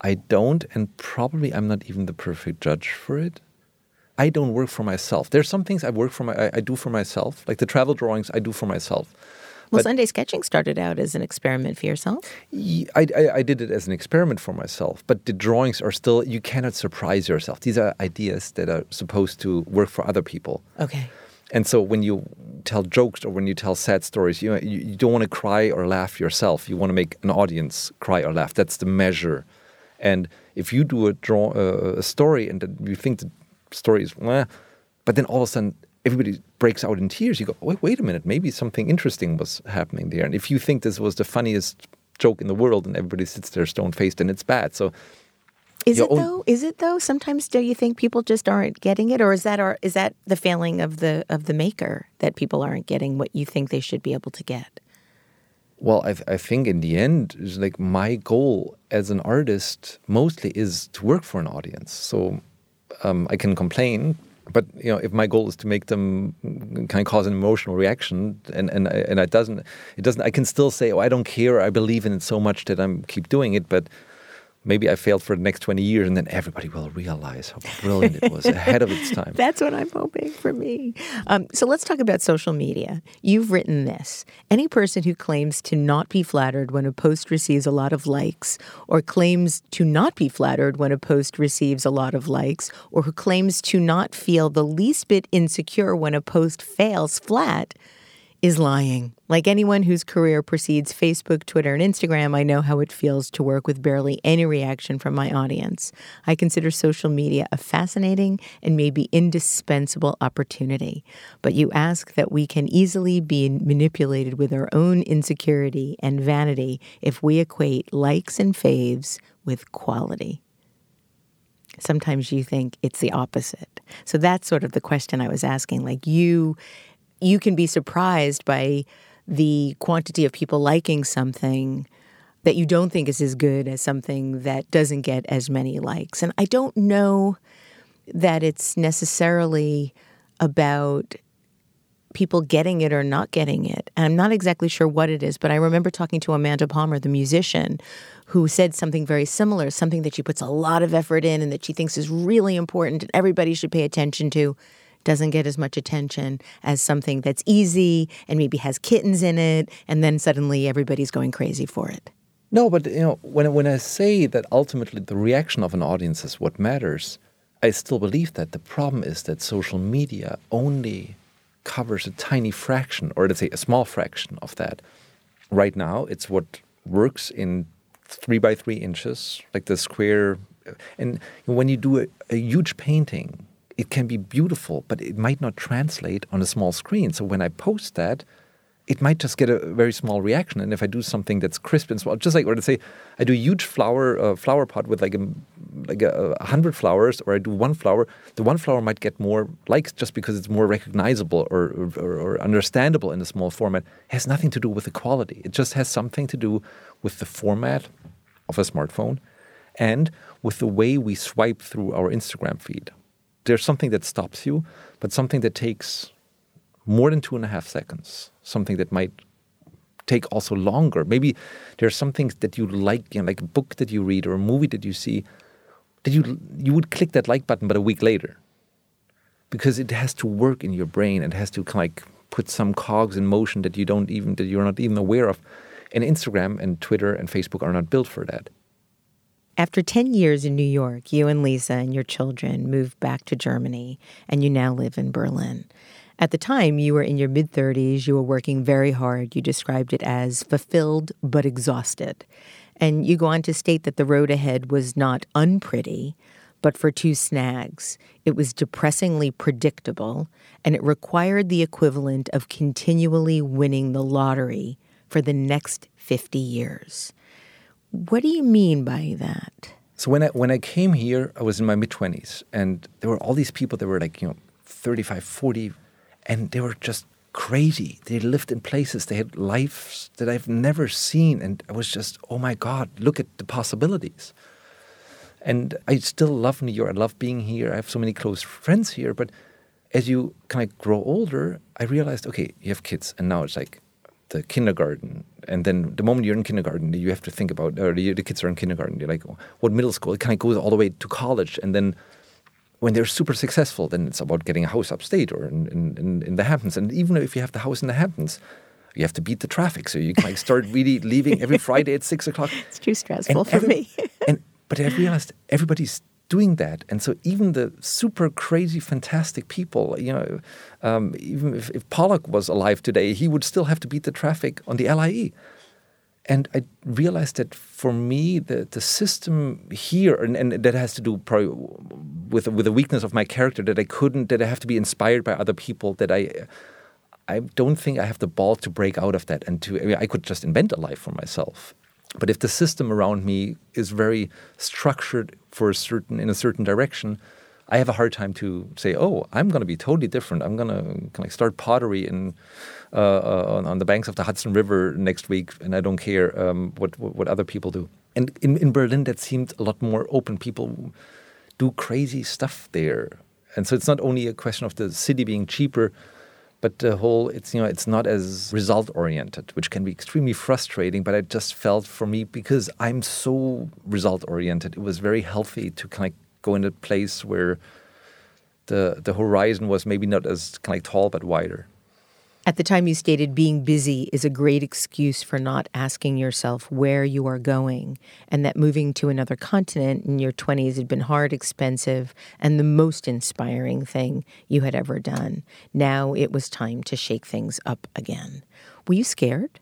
I don't, and probably I'm not even the perfect judge for it. I don't work for myself. There's some things I work for my, I, I do for myself, like the travel drawings I do for myself. Well, But Sunday Sketching started out as an experiment for yourself. I, I, I did it as an experiment for myself, but the drawings are still, you cannot surprise yourself. These are ideas that are supposed to work for other people. Okay. And so when you tell jokes or when you tell sad stories, you, you, you don't want to cry or laugh yourself. You want to make an audience cry or laugh. That's the measure. And if you do a, draw, uh, a story and then you think the story is, well, but then all of a sudden everybody breaks out in tears, you go, wait, wait a minute, maybe something interesting was happening there. And if you think this was the funniest joke in the world and everybody sits there stone-faced, then it's bad. So Is it own- though? Is it though? Sometimes do you think people just aren't getting it, or is that our, is that the failing of the of the maker, that people aren't getting what you think they should be able to get? Well, I, th- I think in the end, it's like my goal as an artist mostly is to work for an audience. So um, I can complain, but you know, if my goal is to make them kind of cause an emotional reaction, and and and it doesn't, it doesn't, I can still say, oh, I don't care. I believe in it so much that I'm keep doing it, but. Maybe I failed for the next twenty years, and then everybody will realize how brilliant it was, ahead of its time. That's what I'm hoping for me. Um, so let's talk about social media. You've written this. Any person who claims to not be flattered when a post receives a lot of likes, or claims to not be flattered when a post receives a lot of likes, or who claims to not feel the least bit insecure when a post fails flat, is lying. Like anyone whose career precedes Facebook, Twitter, and Instagram, I know how it feels to work with barely any reaction from my audience. I consider social media a fascinating and maybe indispensable opportunity. But you ask that we can easily be manipulated with our own insecurity and vanity if we equate likes and faves with quality. Sometimes you think it's the opposite. So that's sort of the question I was asking. Like you... You can be surprised by the quantity of people liking something that you don't think is as good as something that doesn't get as many likes. And I don't know that it's necessarily about people getting it or not getting it. And I'm not exactly sure what it is, but I remember talking to Amanda Palmer, the musician, who said something very similar, something that she puts a lot of effort in and that she thinks is really important and everybody should pay attention to. Doesn't get as much attention as something that's easy and maybe has kittens in it, and then suddenly everybody's going crazy for it. No, but you know, when when I say that ultimately the reaction of an audience is what matters, I still believe that. The problem is that social media only covers a tiny fraction, or let's say a small fraction of that. Right now, it's what works in three by three inches, like the square. And when you do a, a huge painting, it can be beautiful, but it might not translate on a small screen. So when I post that, it might just get a very small reaction. And if I do something that's crisp and small, just like, or let's say I do a huge flower uh, flower pot with like a like a, a hundred flowers, or I do one flower, the one flower might get more likes just because it's more recognizable or, or, or understandable in a small format. It has nothing to do with the quality. It just has something to do with the format of a smartphone and with the way we swipe through our Instagram feed. There's something that stops you, but something that takes more than two and a half seconds, something that might take also longer. Maybe there's some things that you like, you know, like a book that you read or a movie that you see, that you you would click that like button, but a week later. Because it has to work in your brain. It has to kind of like put some cogs in motion that you don't even, that you're not even aware of. And Instagram and Twitter and Facebook are not built for that. After ten years in New York, you and Lisa and your children moved back to Germany, and you now live in Berlin. At the time, you were in your mid-thirties, you were working very hard. You described it as fulfilled but exhausted. And you go on to state that the road ahead was not unpretty, but for two snags. It was depressingly predictable, and it required the equivalent of continually winning the lottery for the next fifty years. What do you mean by that? So when I when I came here, I was in my mid-twenties, and there were all these people that were like, you know, thirty-five, forty, and they were just crazy. They lived in places, they had lives that I've never seen, and I was just, oh my God, look at the possibilities. And I still love New York. I love being here. I have so many close friends here, but as you kind of grow older, I realized, okay, you have kids, and now it's like the kindergarten, And then the moment you're in kindergarten, you have to think about, or the, the kids are in kindergarten, you're like, what middle school? It kind of goes all the way to college. And then when they're super successful, then it's about getting a house upstate or in, in, in the Hamptons. And even if you have the house in the Hamptons, you have to beat the traffic. So you can like start really leaving every Friday at six o'clock. It's too stressful and for every, me. and But I realized everybody's doing that. And so even the super crazy, fantastic people, you know, um, even if, if Pollock was alive today, he would still have to beat the traffic on the L I E. And I realized that for me, the, the system here, and, and that has to do probably with, with the weakness of my character, that I couldn't, that I have to be inspired by other people, that I I don't think I have the balls to break out of that. And to, I mean, I could just invent a life for myself. But if the system around me is very structured for a certain in a certain direction, I have a hard time to say, "Oh, I'm going to be totally different. I'm going to kind of start pottery in uh, uh, on, on the banks of the Hudson River next week, and I don't care um, what, what what other people do." And in, in Berlin, that seemed a lot more open. People do crazy stuff there, and so it's not only a question of the city being cheaper, but the whole, it's, you know, it's not as result-oriented, which can be extremely frustrating. But I just felt for me, because I'm so result-oriented, it was very healthy to kind of go in a place where the the horizon was maybe not as kind of tall, but wider. At the time, you stated being busy is a great excuse for not asking yourself where you are going, and that moving to another continent in your twenties had been hard, expensive, and the most inspiring thing you had ever done. Now it was time to shake things up again. Were you scared?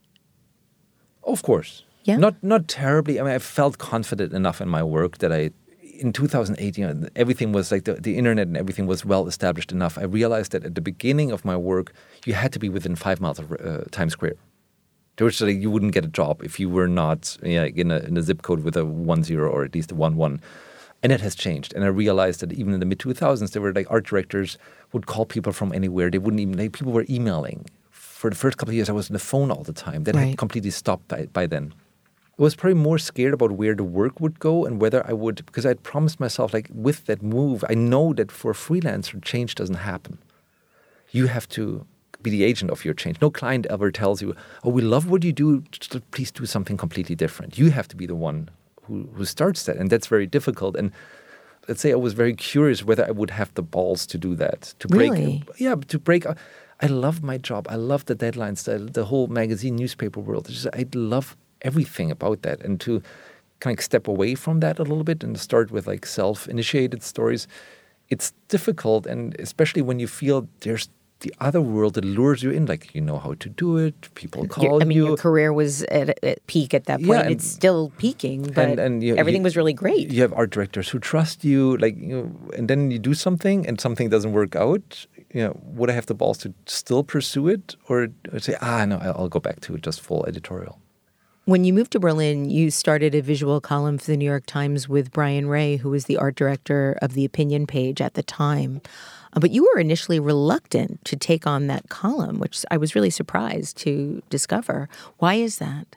Of course. Yeah? Not not terribly. I mean, I felt confident enough in my work that I, in two thousand eight, you know, everything was like the, the internet and everything was well established enough. I realized that at the beginning of my work, you had to be within five miles of uh, Times Square. There was like, you wouldn't get a job if you were not, you know, in, a, in a zip code with a one zero or at least a one one. And it has changed. And I realized that even in the mid two thousands, there were like art directors would call people from anywhere. They wouldn't even, like, people were emailing. For the first couple of years, I was on the phone all the time. That Right. had completely stopped by, by then. I was probably more scared about where the work would go and whether I would, because I had promised myself, like, with that move, I know that for a freelancer, change doesn't happen. You have to be the agent of your change. No client ever tells you, "Oh, we love what you do, just please do something completely different." You have to be the one who, who starts that, and that's very difficult. And let's say I was very curious whether I would have the balls to do that. To break, Really? Yeah, to break. I love my job. I love the deadlines, the, the whole magazine, newspaper world. It's just, I love everything about that, and to kind of step away from that a little bit and start with like self-initiated stories, it's difficult. And especially when you feel there's the other world that lures you in, like, you know how to do it, people call Your- I mean, you. your career was at, at peak at that point. Yeah, and- it's still peaking, but and, and you, everything you- was really great. You have art directors who trust you, like, you know, and then you do something and something doesn't work out. You know, would I have the balls to still pursue it, or say, ah, no, I'll go back to just full editorial? When you moved to Berlin, you started a visual column for the New York Times with Brian Ray, who was the art director of the opinion page at the time. Uh, But you were initially reluctant to take on that column, which I was really surprised to discover. Why is that?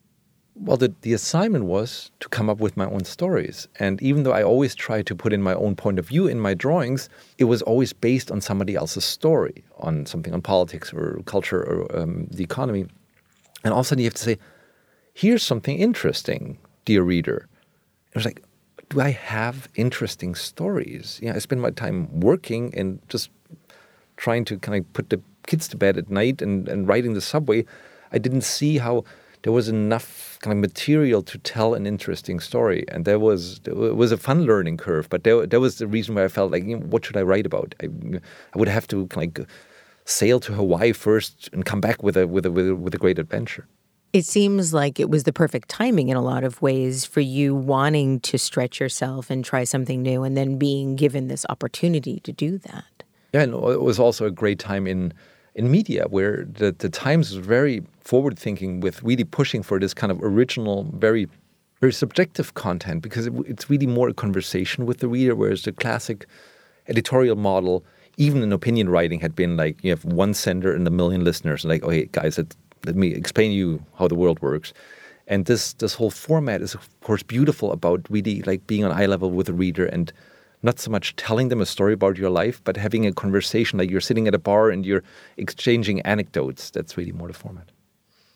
Well, the, the assignment was to come up with my own stories. And even though I always try to put in my own point of view in my drawings, it was always based on somebody else's story, on something on politics or culture or um, the economy. And all of a sudden you have to say, here's something interesting, dear reader. It was like, do I have interesting stories? Yeah, I spend my time working and just trying to kind of put the kids to bed at night and, and riding the subway. I didn't see how there was enough kind of material to tell an interesting story. And there was it was a fun learning curve, but there, there was the reason why I felt like, you know, what should I write about? I, I would have to kind of sail to Hawaii first and come back with a with a with a, with a great adventure. It seems like it was the perfect timing in a lot of ways for you wanting to stretch yourself and try something new, and then being given this opportunity to do that. Yeah, and it was also a great time in in media where the, the Times was very forward-thinking with really pushing for this kind of original, very very subjective content, because it, it's really more a conversation with the reader, whereas the classic editorial model, even in opinion writing, had been like, you have one sender and a million listeners, like, oh, hey, guys, it, let me explain you how the world works. And this this whole format is, of course, beautiful about really like being on eye level with the reader and not so much telling them a story about your life, but having a conversation, like you're sitting at a bar and you're exchanging anecdotes. That's really more the format.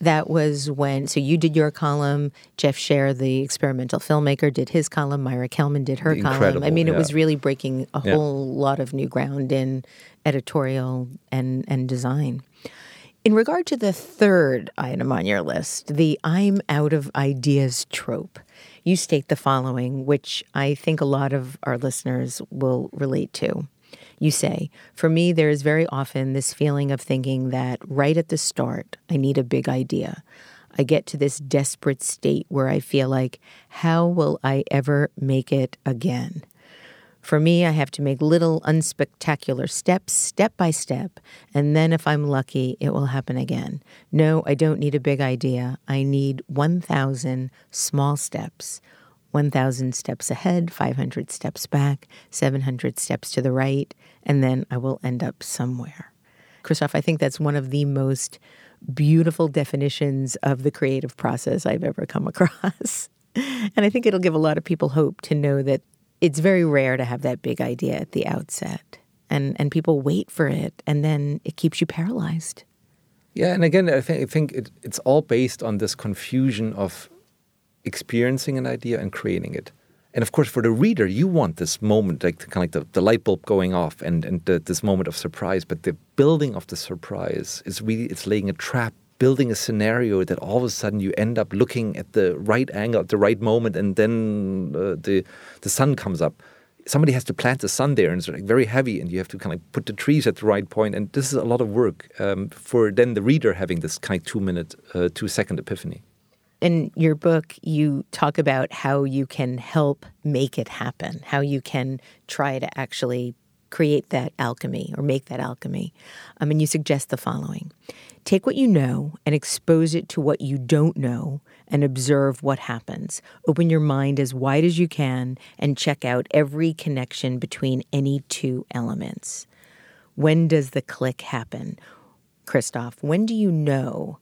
that was when, so you did your column, Jeff Scher, the experimental filmmaker, did his column, Myra Kelman did her Incredible, column. I mean, it yeah. was really breaking a Yeah. whole lot of new ground in editorial and, and design. In regard to the third item on your list, the I'm out of ideas trope, you state the following, which I think a lot of our listeners will relate to. You say, for me, there is very often this feeling of thinking that right at the start, I need a big idea. I get to this desperate state where I feel like, how will I ever make it again? For me, I have to make little unspectacular steps, step by step, and then if I'm lucky, it will happen again. No, I don't need a big idea. I need one thousand small steps. one thousand steps ahead, five hundred steps back, seven hundred steps to the right, and then I will end up somewhere. Christoph, I think that's one of the most beautiful definitions of the creative process I've ever come across. And I think it'll give a lot of people hope to know that it's very rare to have that big idea at the outset. And and people wait for it, and then it keeps you paralyzed. Yeah, and again, I think, I think it, it's all based on this confusion of experiencing an idea and creating it. And of course, for the reader, you want this moment, like kind of like the, the light bulb going off and, and the, this moment of surprise. But the building of the surprise is really, it's laying a trap, building a scenario that all of a sudden you end up looking at the right angle at the right moment, and then uh, the the sun comes up. Somebody has to plant the sun there, and it's like very heavy, and you have to kind of put the trees at the right point. And this is a lot of work um, for then the reader having this kind of two-minute, uh, two-second epiphany. In your book, you talk about how you can help make it happen, how you can try to actually create that alchemy or make that alchemy. Um, and you suggest the following. Take what you know and expose it to what you don't know and observe what happens. Open your mind as wide as you can and check out every connection between any two elements. When does the click happen? Christoph, when do you know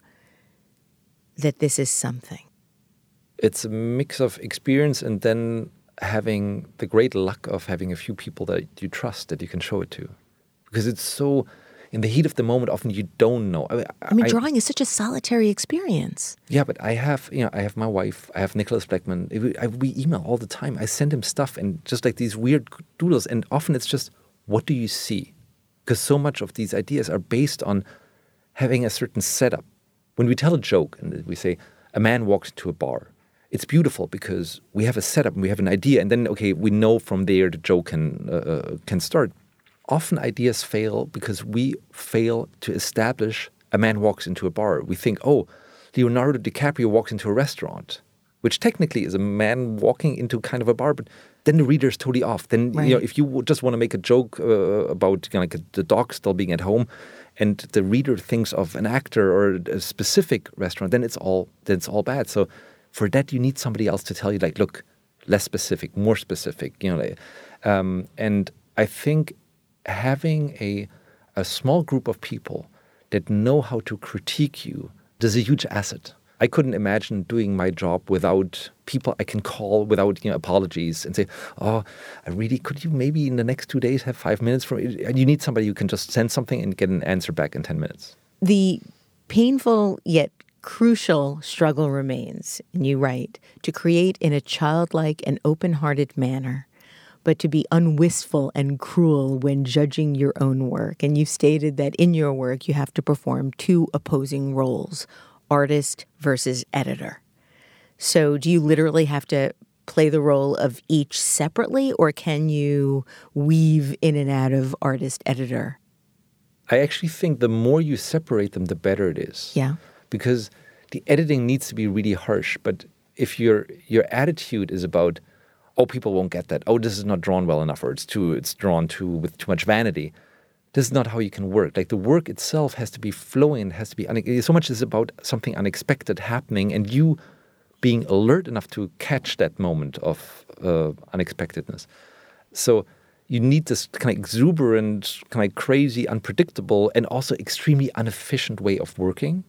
that this is something? It's a mix of experience and then having the great luck of having a few people that you trust that you can show it to. Because it's so, in the heat of the moment, often you don't know. I, I mean, I, drawing is such a solitary experience. Yeah, but I have, you know, I have my wife, I have Nicholas Blackman. We, I, we email all the time. I send him stuff and just like these weird doodles. And often it's just, what do you see? Because so much of these ideas are based on having a certain setup. When we tell a joke and we say, a man walks into a bar, it's beautiful because we have a setup and we have an idea, and then, okay, we know from there the joke can uh, can start. Often ideas fail because we fail to establish a man walks into a bar. We think, oh, Leonardo DiCaprio walks into a restaurant, which technically is a man walking into kind of a bar, but then the reader's totally off. Then, right. you know, if you just want to make a joke uh, about you know, like the dog still being at home, and the reader thinks of an actor or a specific restaurant, then it's all then it's all bad. So for that, you need somebody else to tell you, like, look, less specific, more specific, you know. Like, um, and I think having a a small group of people that know how to critique you is a huge asset. I couldn't imagine doing my job without people I can call without you know apologies and say, oh, I really, could you maybe in the next two days have five minutes for it? And you need somebody who can just send something and get an answer back in ten minutes. The painful yet crucial struggle remains, and you write, to create in a childlike and open-hearted manner, but to be unwistful and cruel when judging your own work. And you've stated that in your work you have to perform two opposing roles, artist versus editor. So do you literally have to play the role of each separately, or can you weave in and out of artist, editor? I actually think the more you separate them, the better it is. Yeah. Because the editing needs to be really harsh. But if your your attitude is about, oh, people won't get that, oh, this is not drawn well enough, or it's too it's drawn too with too much vanity, this is not how you can work. Like, the work itself has to be flowing, has to be une- so much is about something unexpected happening, and you being alert enough to catch that moment of uh, unexpectedness. So you need this kind of exuberant, kind of crazy, unpredictable, and also extremely inefficient way of working.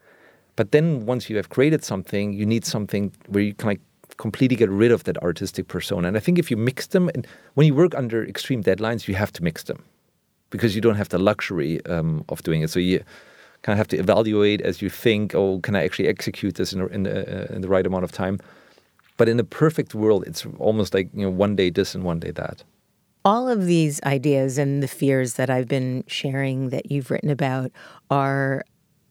But then once you have created something, you need something where you kind of completely get rid of that artistic persona. And I think if you mix them, and when you work under extreme deadlines, you have to mix them, because you don't have the luxury um, of doing it. So you kind of have to evaluate as you think, oh, can I actually execute this in, a, in, a, in the right amount of time? But in a perfect world, it's almost like, you know, one day this and one day that. All of these ideas and the fears that I've been sharing that you've written about are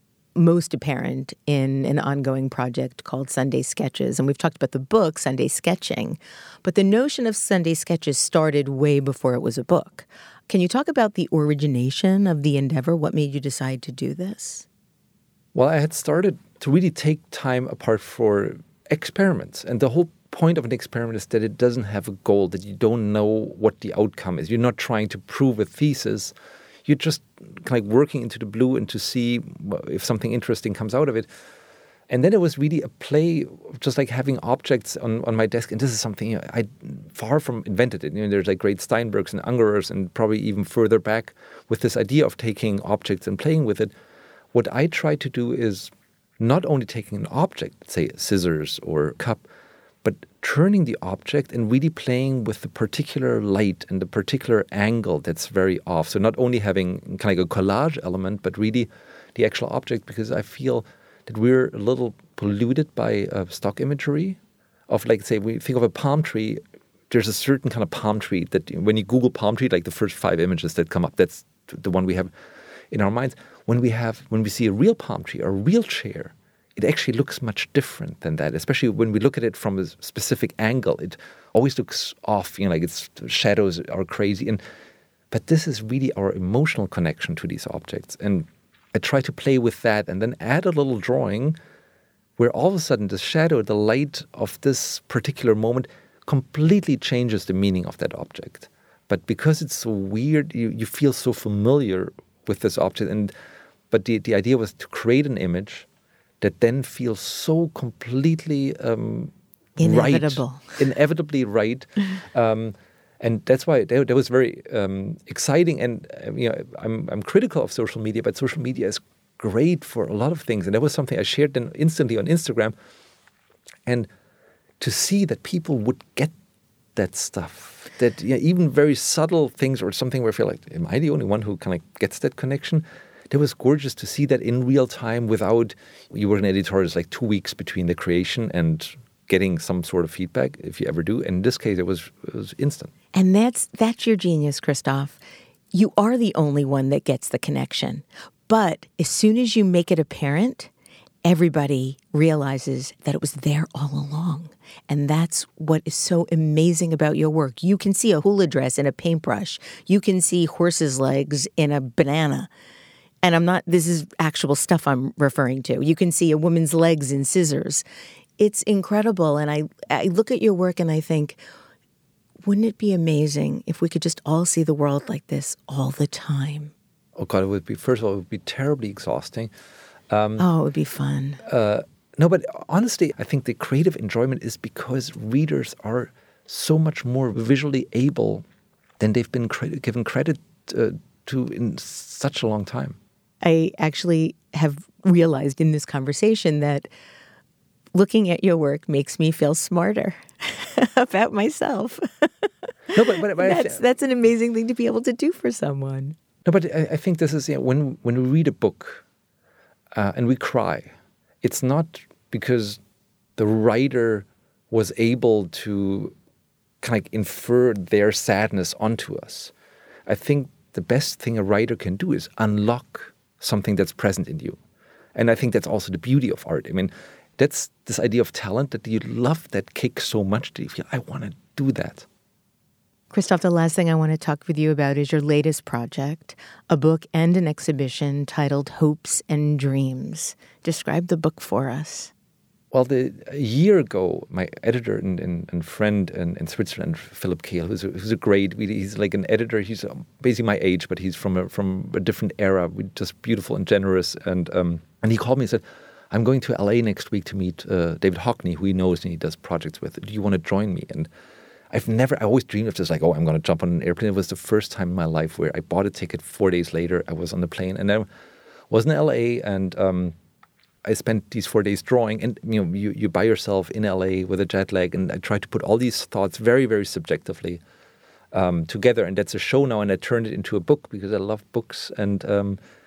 most apparent in an ongoing project called Sunday Sketches. And we've talked about the book, Sunday Sketching. But the notion of Sunday Sketches started way before it was a book. Can you talk about the origination of the endeavor? What made you decide to do this? Well, I had started to really take time apart for experiments. And the whole point of an experiment is that it doesn't have a goal, that you don't know what the outcome is. You're not trying to prove a thesis. You're just kind of like working into the blue and to see if something interesting comes out of it. And then it was really a play, just like having objects on, on my desk. And this is something, you know, I far from invented it. You know, there's like great Steinbergs and Ungerers and probably even further back with this idea of taking objects and playing with it. What I try to do is not only taking an object, say scissors or a cup, but turning the object and really playing with the particular light and the particular angle that's very off. So not only having kind of like a collage element, but really the actual object, because I feel that we're a little polluted by uh, stock imagery of, like, say, we think of a palm tree. There's a certain kind of palm tree that when you Google palm tree, like the first five images that come up, that's the one we have in our minds. When we have, when we see a real palm tree or a real chair, it actually looks much different than that, especially when we look at it from a specific angle. It always looks off, you know, like its shadows are crazy. And but this is really our emotional connection to these objects. And I try to play with that and then add a little drawing where all of a sudden the shadow, the light of this particular moment completely changes the meaning of that object. But because it's so weird, you, you feel so familiar with this object. And but the, the idea was to create an image that then feels so completely um, inevitable, right, inevitably right, um, and that's why that, that was very um, exciting. And uh, you know, I'm I'm critical of social media, but social media is great for a lot of things. And that was something I shared then instantly on Instagram. And to see that people would get that stuff, that yeah, even very subtle things or something where I feel like, am I the only one who kind of gets that connection? It was gorgeous to see that in real time without, you were an editor, it's like two weeks between the creation and getting some sort of feedback, if you ever do. And in this case, it was it was instant. And that's that's your genius, Christoph. You are the only one that gets the connection. But as soon as you make it apparent, everybody realizes that it was there all along. And that's what is so amazing about your work. You can see a hula dress in a paintbrush. You can see horses' legs in a banana. And I'm not, this is actual stuff I'm referring to. You can see a woman's legs in scissors. It's incredible. And I, I look at your work and I think, wouldn't it be amazing if we could just all see the world like this all the time? Oh, God, it would be, first of all, it would be terribly exhausting. Um, oh, it would be fun. Uh, no, but honestly, I think the creative enjoyment is because readers are so much more visually able than they've been cre- given credit uh, to in such a long time. I actually have realized in this conversation that looking at your work makes me feel smarter about myself. No, but, but, but that's, that's an amazing thing to be able to do for someone. No, but I, I think this is, you know, when when we read a book uh, and we cry, it's not because the writer was able to kind of infer their sadness onto us. I think the best thing a writer can do is unlock something that's present in you. And I think that's also the beauty of art. I mean, that's this idea of talent, that you love that kick so much that you feel, I want to do that. Christoph, the last thing I want to talk with you about is your latest project, a book and an exhibition titled Hopes and Dreams. Describe the book for us. Well, the, a year ago, my editor and, and, and friend in, in Switzerland, Philip Kehl, who's a, who's a great, he's like an editor, he's basically my age, but he's from a, from a different era, just beautiful and generous. And um, and he called me and said, I'm going to L A next week to meet uh, David Hockney, who he knows and he does projects with. Do you want to join me? And I've never, I always dreamed of just like, oh, I'm going to jump on an airplane. It was the first time in my life where I bought a ticket four days later. I was on the plane and I was in L A and um, I spent these four days drawing, and you know, you, you by yourself in L A with a jet lag, and I tried to put all these thoughts very, very subjectively um, together, and that's a show now, and I turned it into a book because I love books, and um,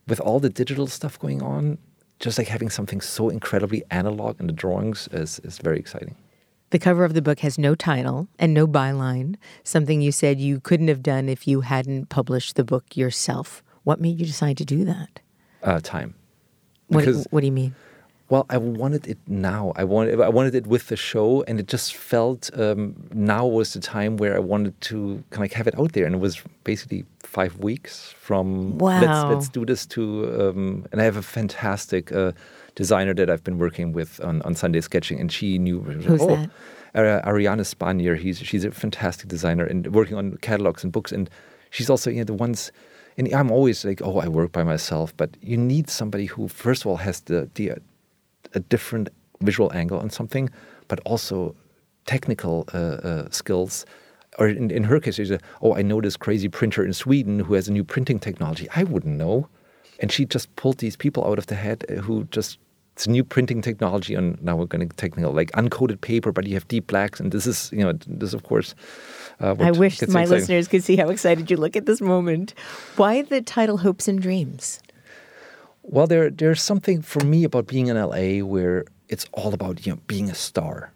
with all the digital stuff going on, just like having something so incredibly analog in the drawings is, is very exciting. The cover of the book has no title and no byline, something you said you couldn't have done if you hadn't published the book yourself. What made you decide to do that? Uh, time. What, Because, what do you mean? Well, I wanted it now. I wanted I wanted it with the show, and it just felt um, now was the time where I wanted to kind of like have it out there. And it was basically five weeks from wow. let's let's do this to. Um, and I have a fantastic uh, designer that I've been working with on, on Sunday Sketching, and she knew. Who's oh, that? Uh, Ariana Spanier. He's she's a fantastic designer and working on catalogs and books, and she's also you know the ones. And I'm always like, oh, I work by myself, but you need somebody who, first of all, has the the a different visual angle on something, but also technical uh, uh, skills. Or in, in her case, she's a, oh, I know this crazy printer in Sweden who has a new printing technology. I wouldn't know. And she just pulled these people out of the head who just, it's a new printing technology, and now we're going to technical, like uncoated paper, but you have deep blacks. And this is, you know, this of course. Uh, I wish my exciting. listeners could see how excited you look at this moment. Why the title Hopes and Dreams? Well, there there's something for me about being in L A where it's all about, you know, being a star.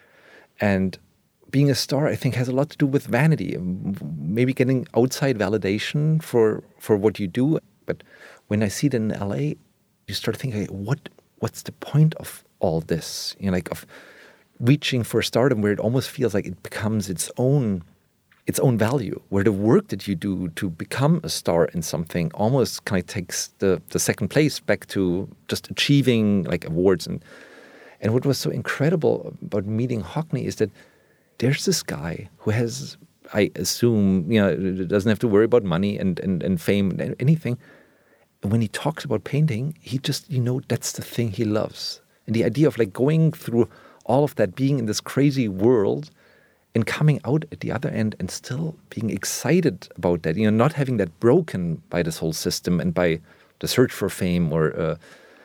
And being a star, I think, has a lot to do with vanity, maybe getting outside validation for for what you do. But when I see it in L A, you start thinking, what what's the point of all this? You know, like of reaching for stardom, where it almost feels like it becomes its own its own value, where the work that you do to become a star in something almost kind of takes the, the second place back to just achieving like awards. And and what was so incredible about meeting Hockney is that there's this guy who has, I assume, you know, doesn't have to worry about money and, and, and fame and anything. And when he talks about painting, he just, you know, that's the thing he loves. And the idea of like going through all of that, being in this crazy world, and coming out at the other end and still being excited about that, you know, not having that broken by this whole system and by the search for fame or, uh,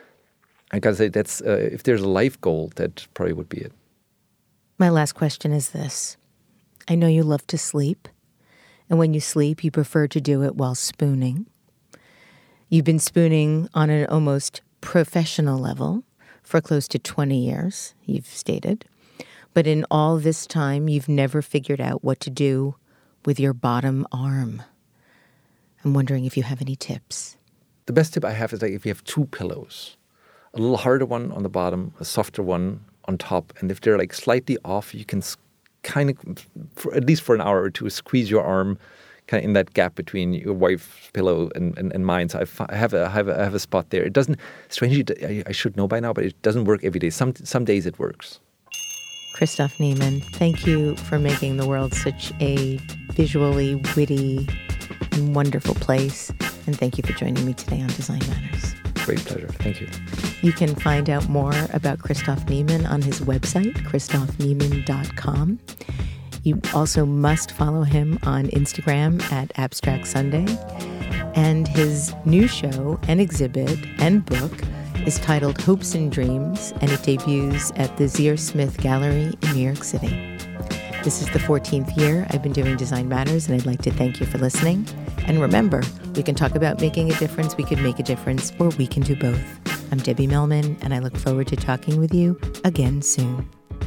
I gotta say, that's, uh, if there's a life goal, that probably would be it. My last question is this. I know you love to sleep, and when you sleep, you prefer to do it while spooning. You've been spooning on an almost professional level for close to twenty years, you've stated. But in all this time, you've never figured out what to do with your bottom arm. I'm wondering if you have any tips. The best tip I have is like if you have two pillows, a little harder one on the bottom, a softer one on top, and if they're like slightly off, you can kind of, for, at least for an hour or two, squeeze your arm kind of in that gap between your wife's pillow and, and, and mine. So I have a, I have a, I have a spot there. It doesn't, strangely, I, I should know by now, but it doesn't work every day. Some some days it works. Christoph Niemann, thank you for making the world such a visually witty and wonderful place. And thank you for joining me today on Design Matters. Great pleasure. Thank you. You can find out more about Christoph Niemann on his website, christoph niemann dot com. You also must follow him on Instagram at Abstract Sunday. And his new show and exhibit and book is titled Hopes and Dreams, and it debuts at the Zier Smith Gallery in New York City. This is the fourteenth year I've been doing Design Matters, and I'd like to thank you for listening. And remember, we can talk about making a difference, we can make a difference, or we can do both. I'm Debbie Millman, and I look forward to talking with you again soon.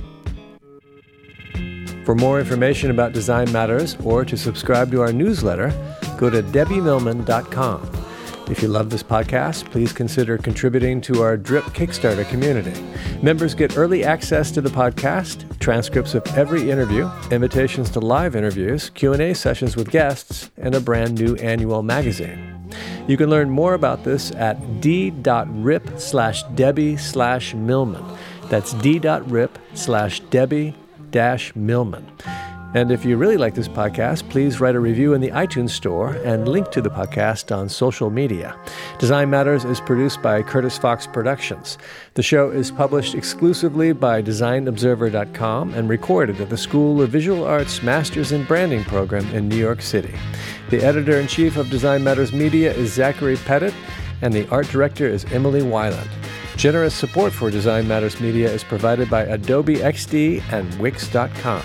For more information about Design Matters or to subscribe to our newsletter, go to debbie millman dot com. If you love this podcast, please consider contributing to our Drip Kickstarter community. Members get early access to the podcast, transcripts of every interview, invitations to live interviews, Q and A sessions with guests, and a brand new annual magazine. You can learn more about this at d.rip slash Debbie slash Millman. That's d.rip slash Debbie dash Millman. And if you really like this podcast, please write a review in the iTunes Store and link to the podcast on social media. Design Matters is produced by Curtis Fox Productions. The show is published exclusively by design observer dot com and recorded at the School of Visual Arts Masters in Branding program in New York City. The editor-in-chief of Design Matters Media is Zachary Pettit, and the art director is Emily Weiland. Generous support for Design Matters Media is provided by Adobe X D and Wix dot com.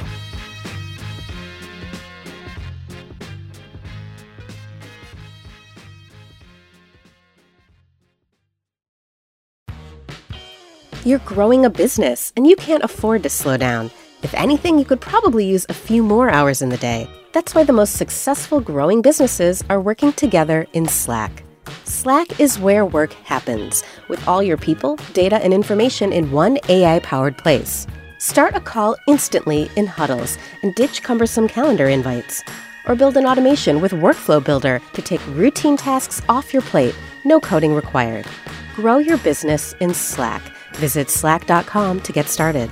You're growing a business, and you can't afford to slow down. If anything, you could probably use a few more hours in the day. That's why the most successful growing businesses are working together in Slack. Slack is where work happens, with all your people, data, and information in one A I-powered place. Start a call instantly in huddles and ditch cumbersome calendar invites. Or build an automation with Workflow Builder to take routine tasks off your plate, no coding required. Grow your business in Slack. Visit slack dot com to get started.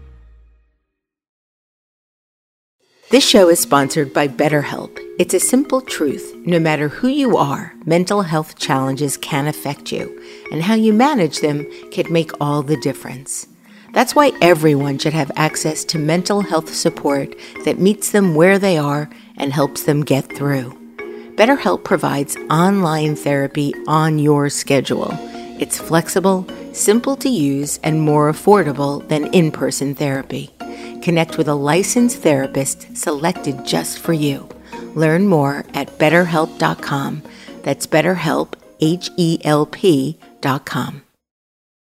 This show is sponsored by BetterHelp. It's a simple truth. No matter who you are, mental health challenges can affect you, and how you manage them can make all the difference. That's why everyone should have access to mental health support that meets them where they are and helps them get through. BetterHelp provides online therapy on your schedule. It's flexible, simple to use, and more affordable than in-person therapy. Connect with a licensed therapist selected just for you. Learn more at better help dot com. That's BetterHelp, H E L P dot com.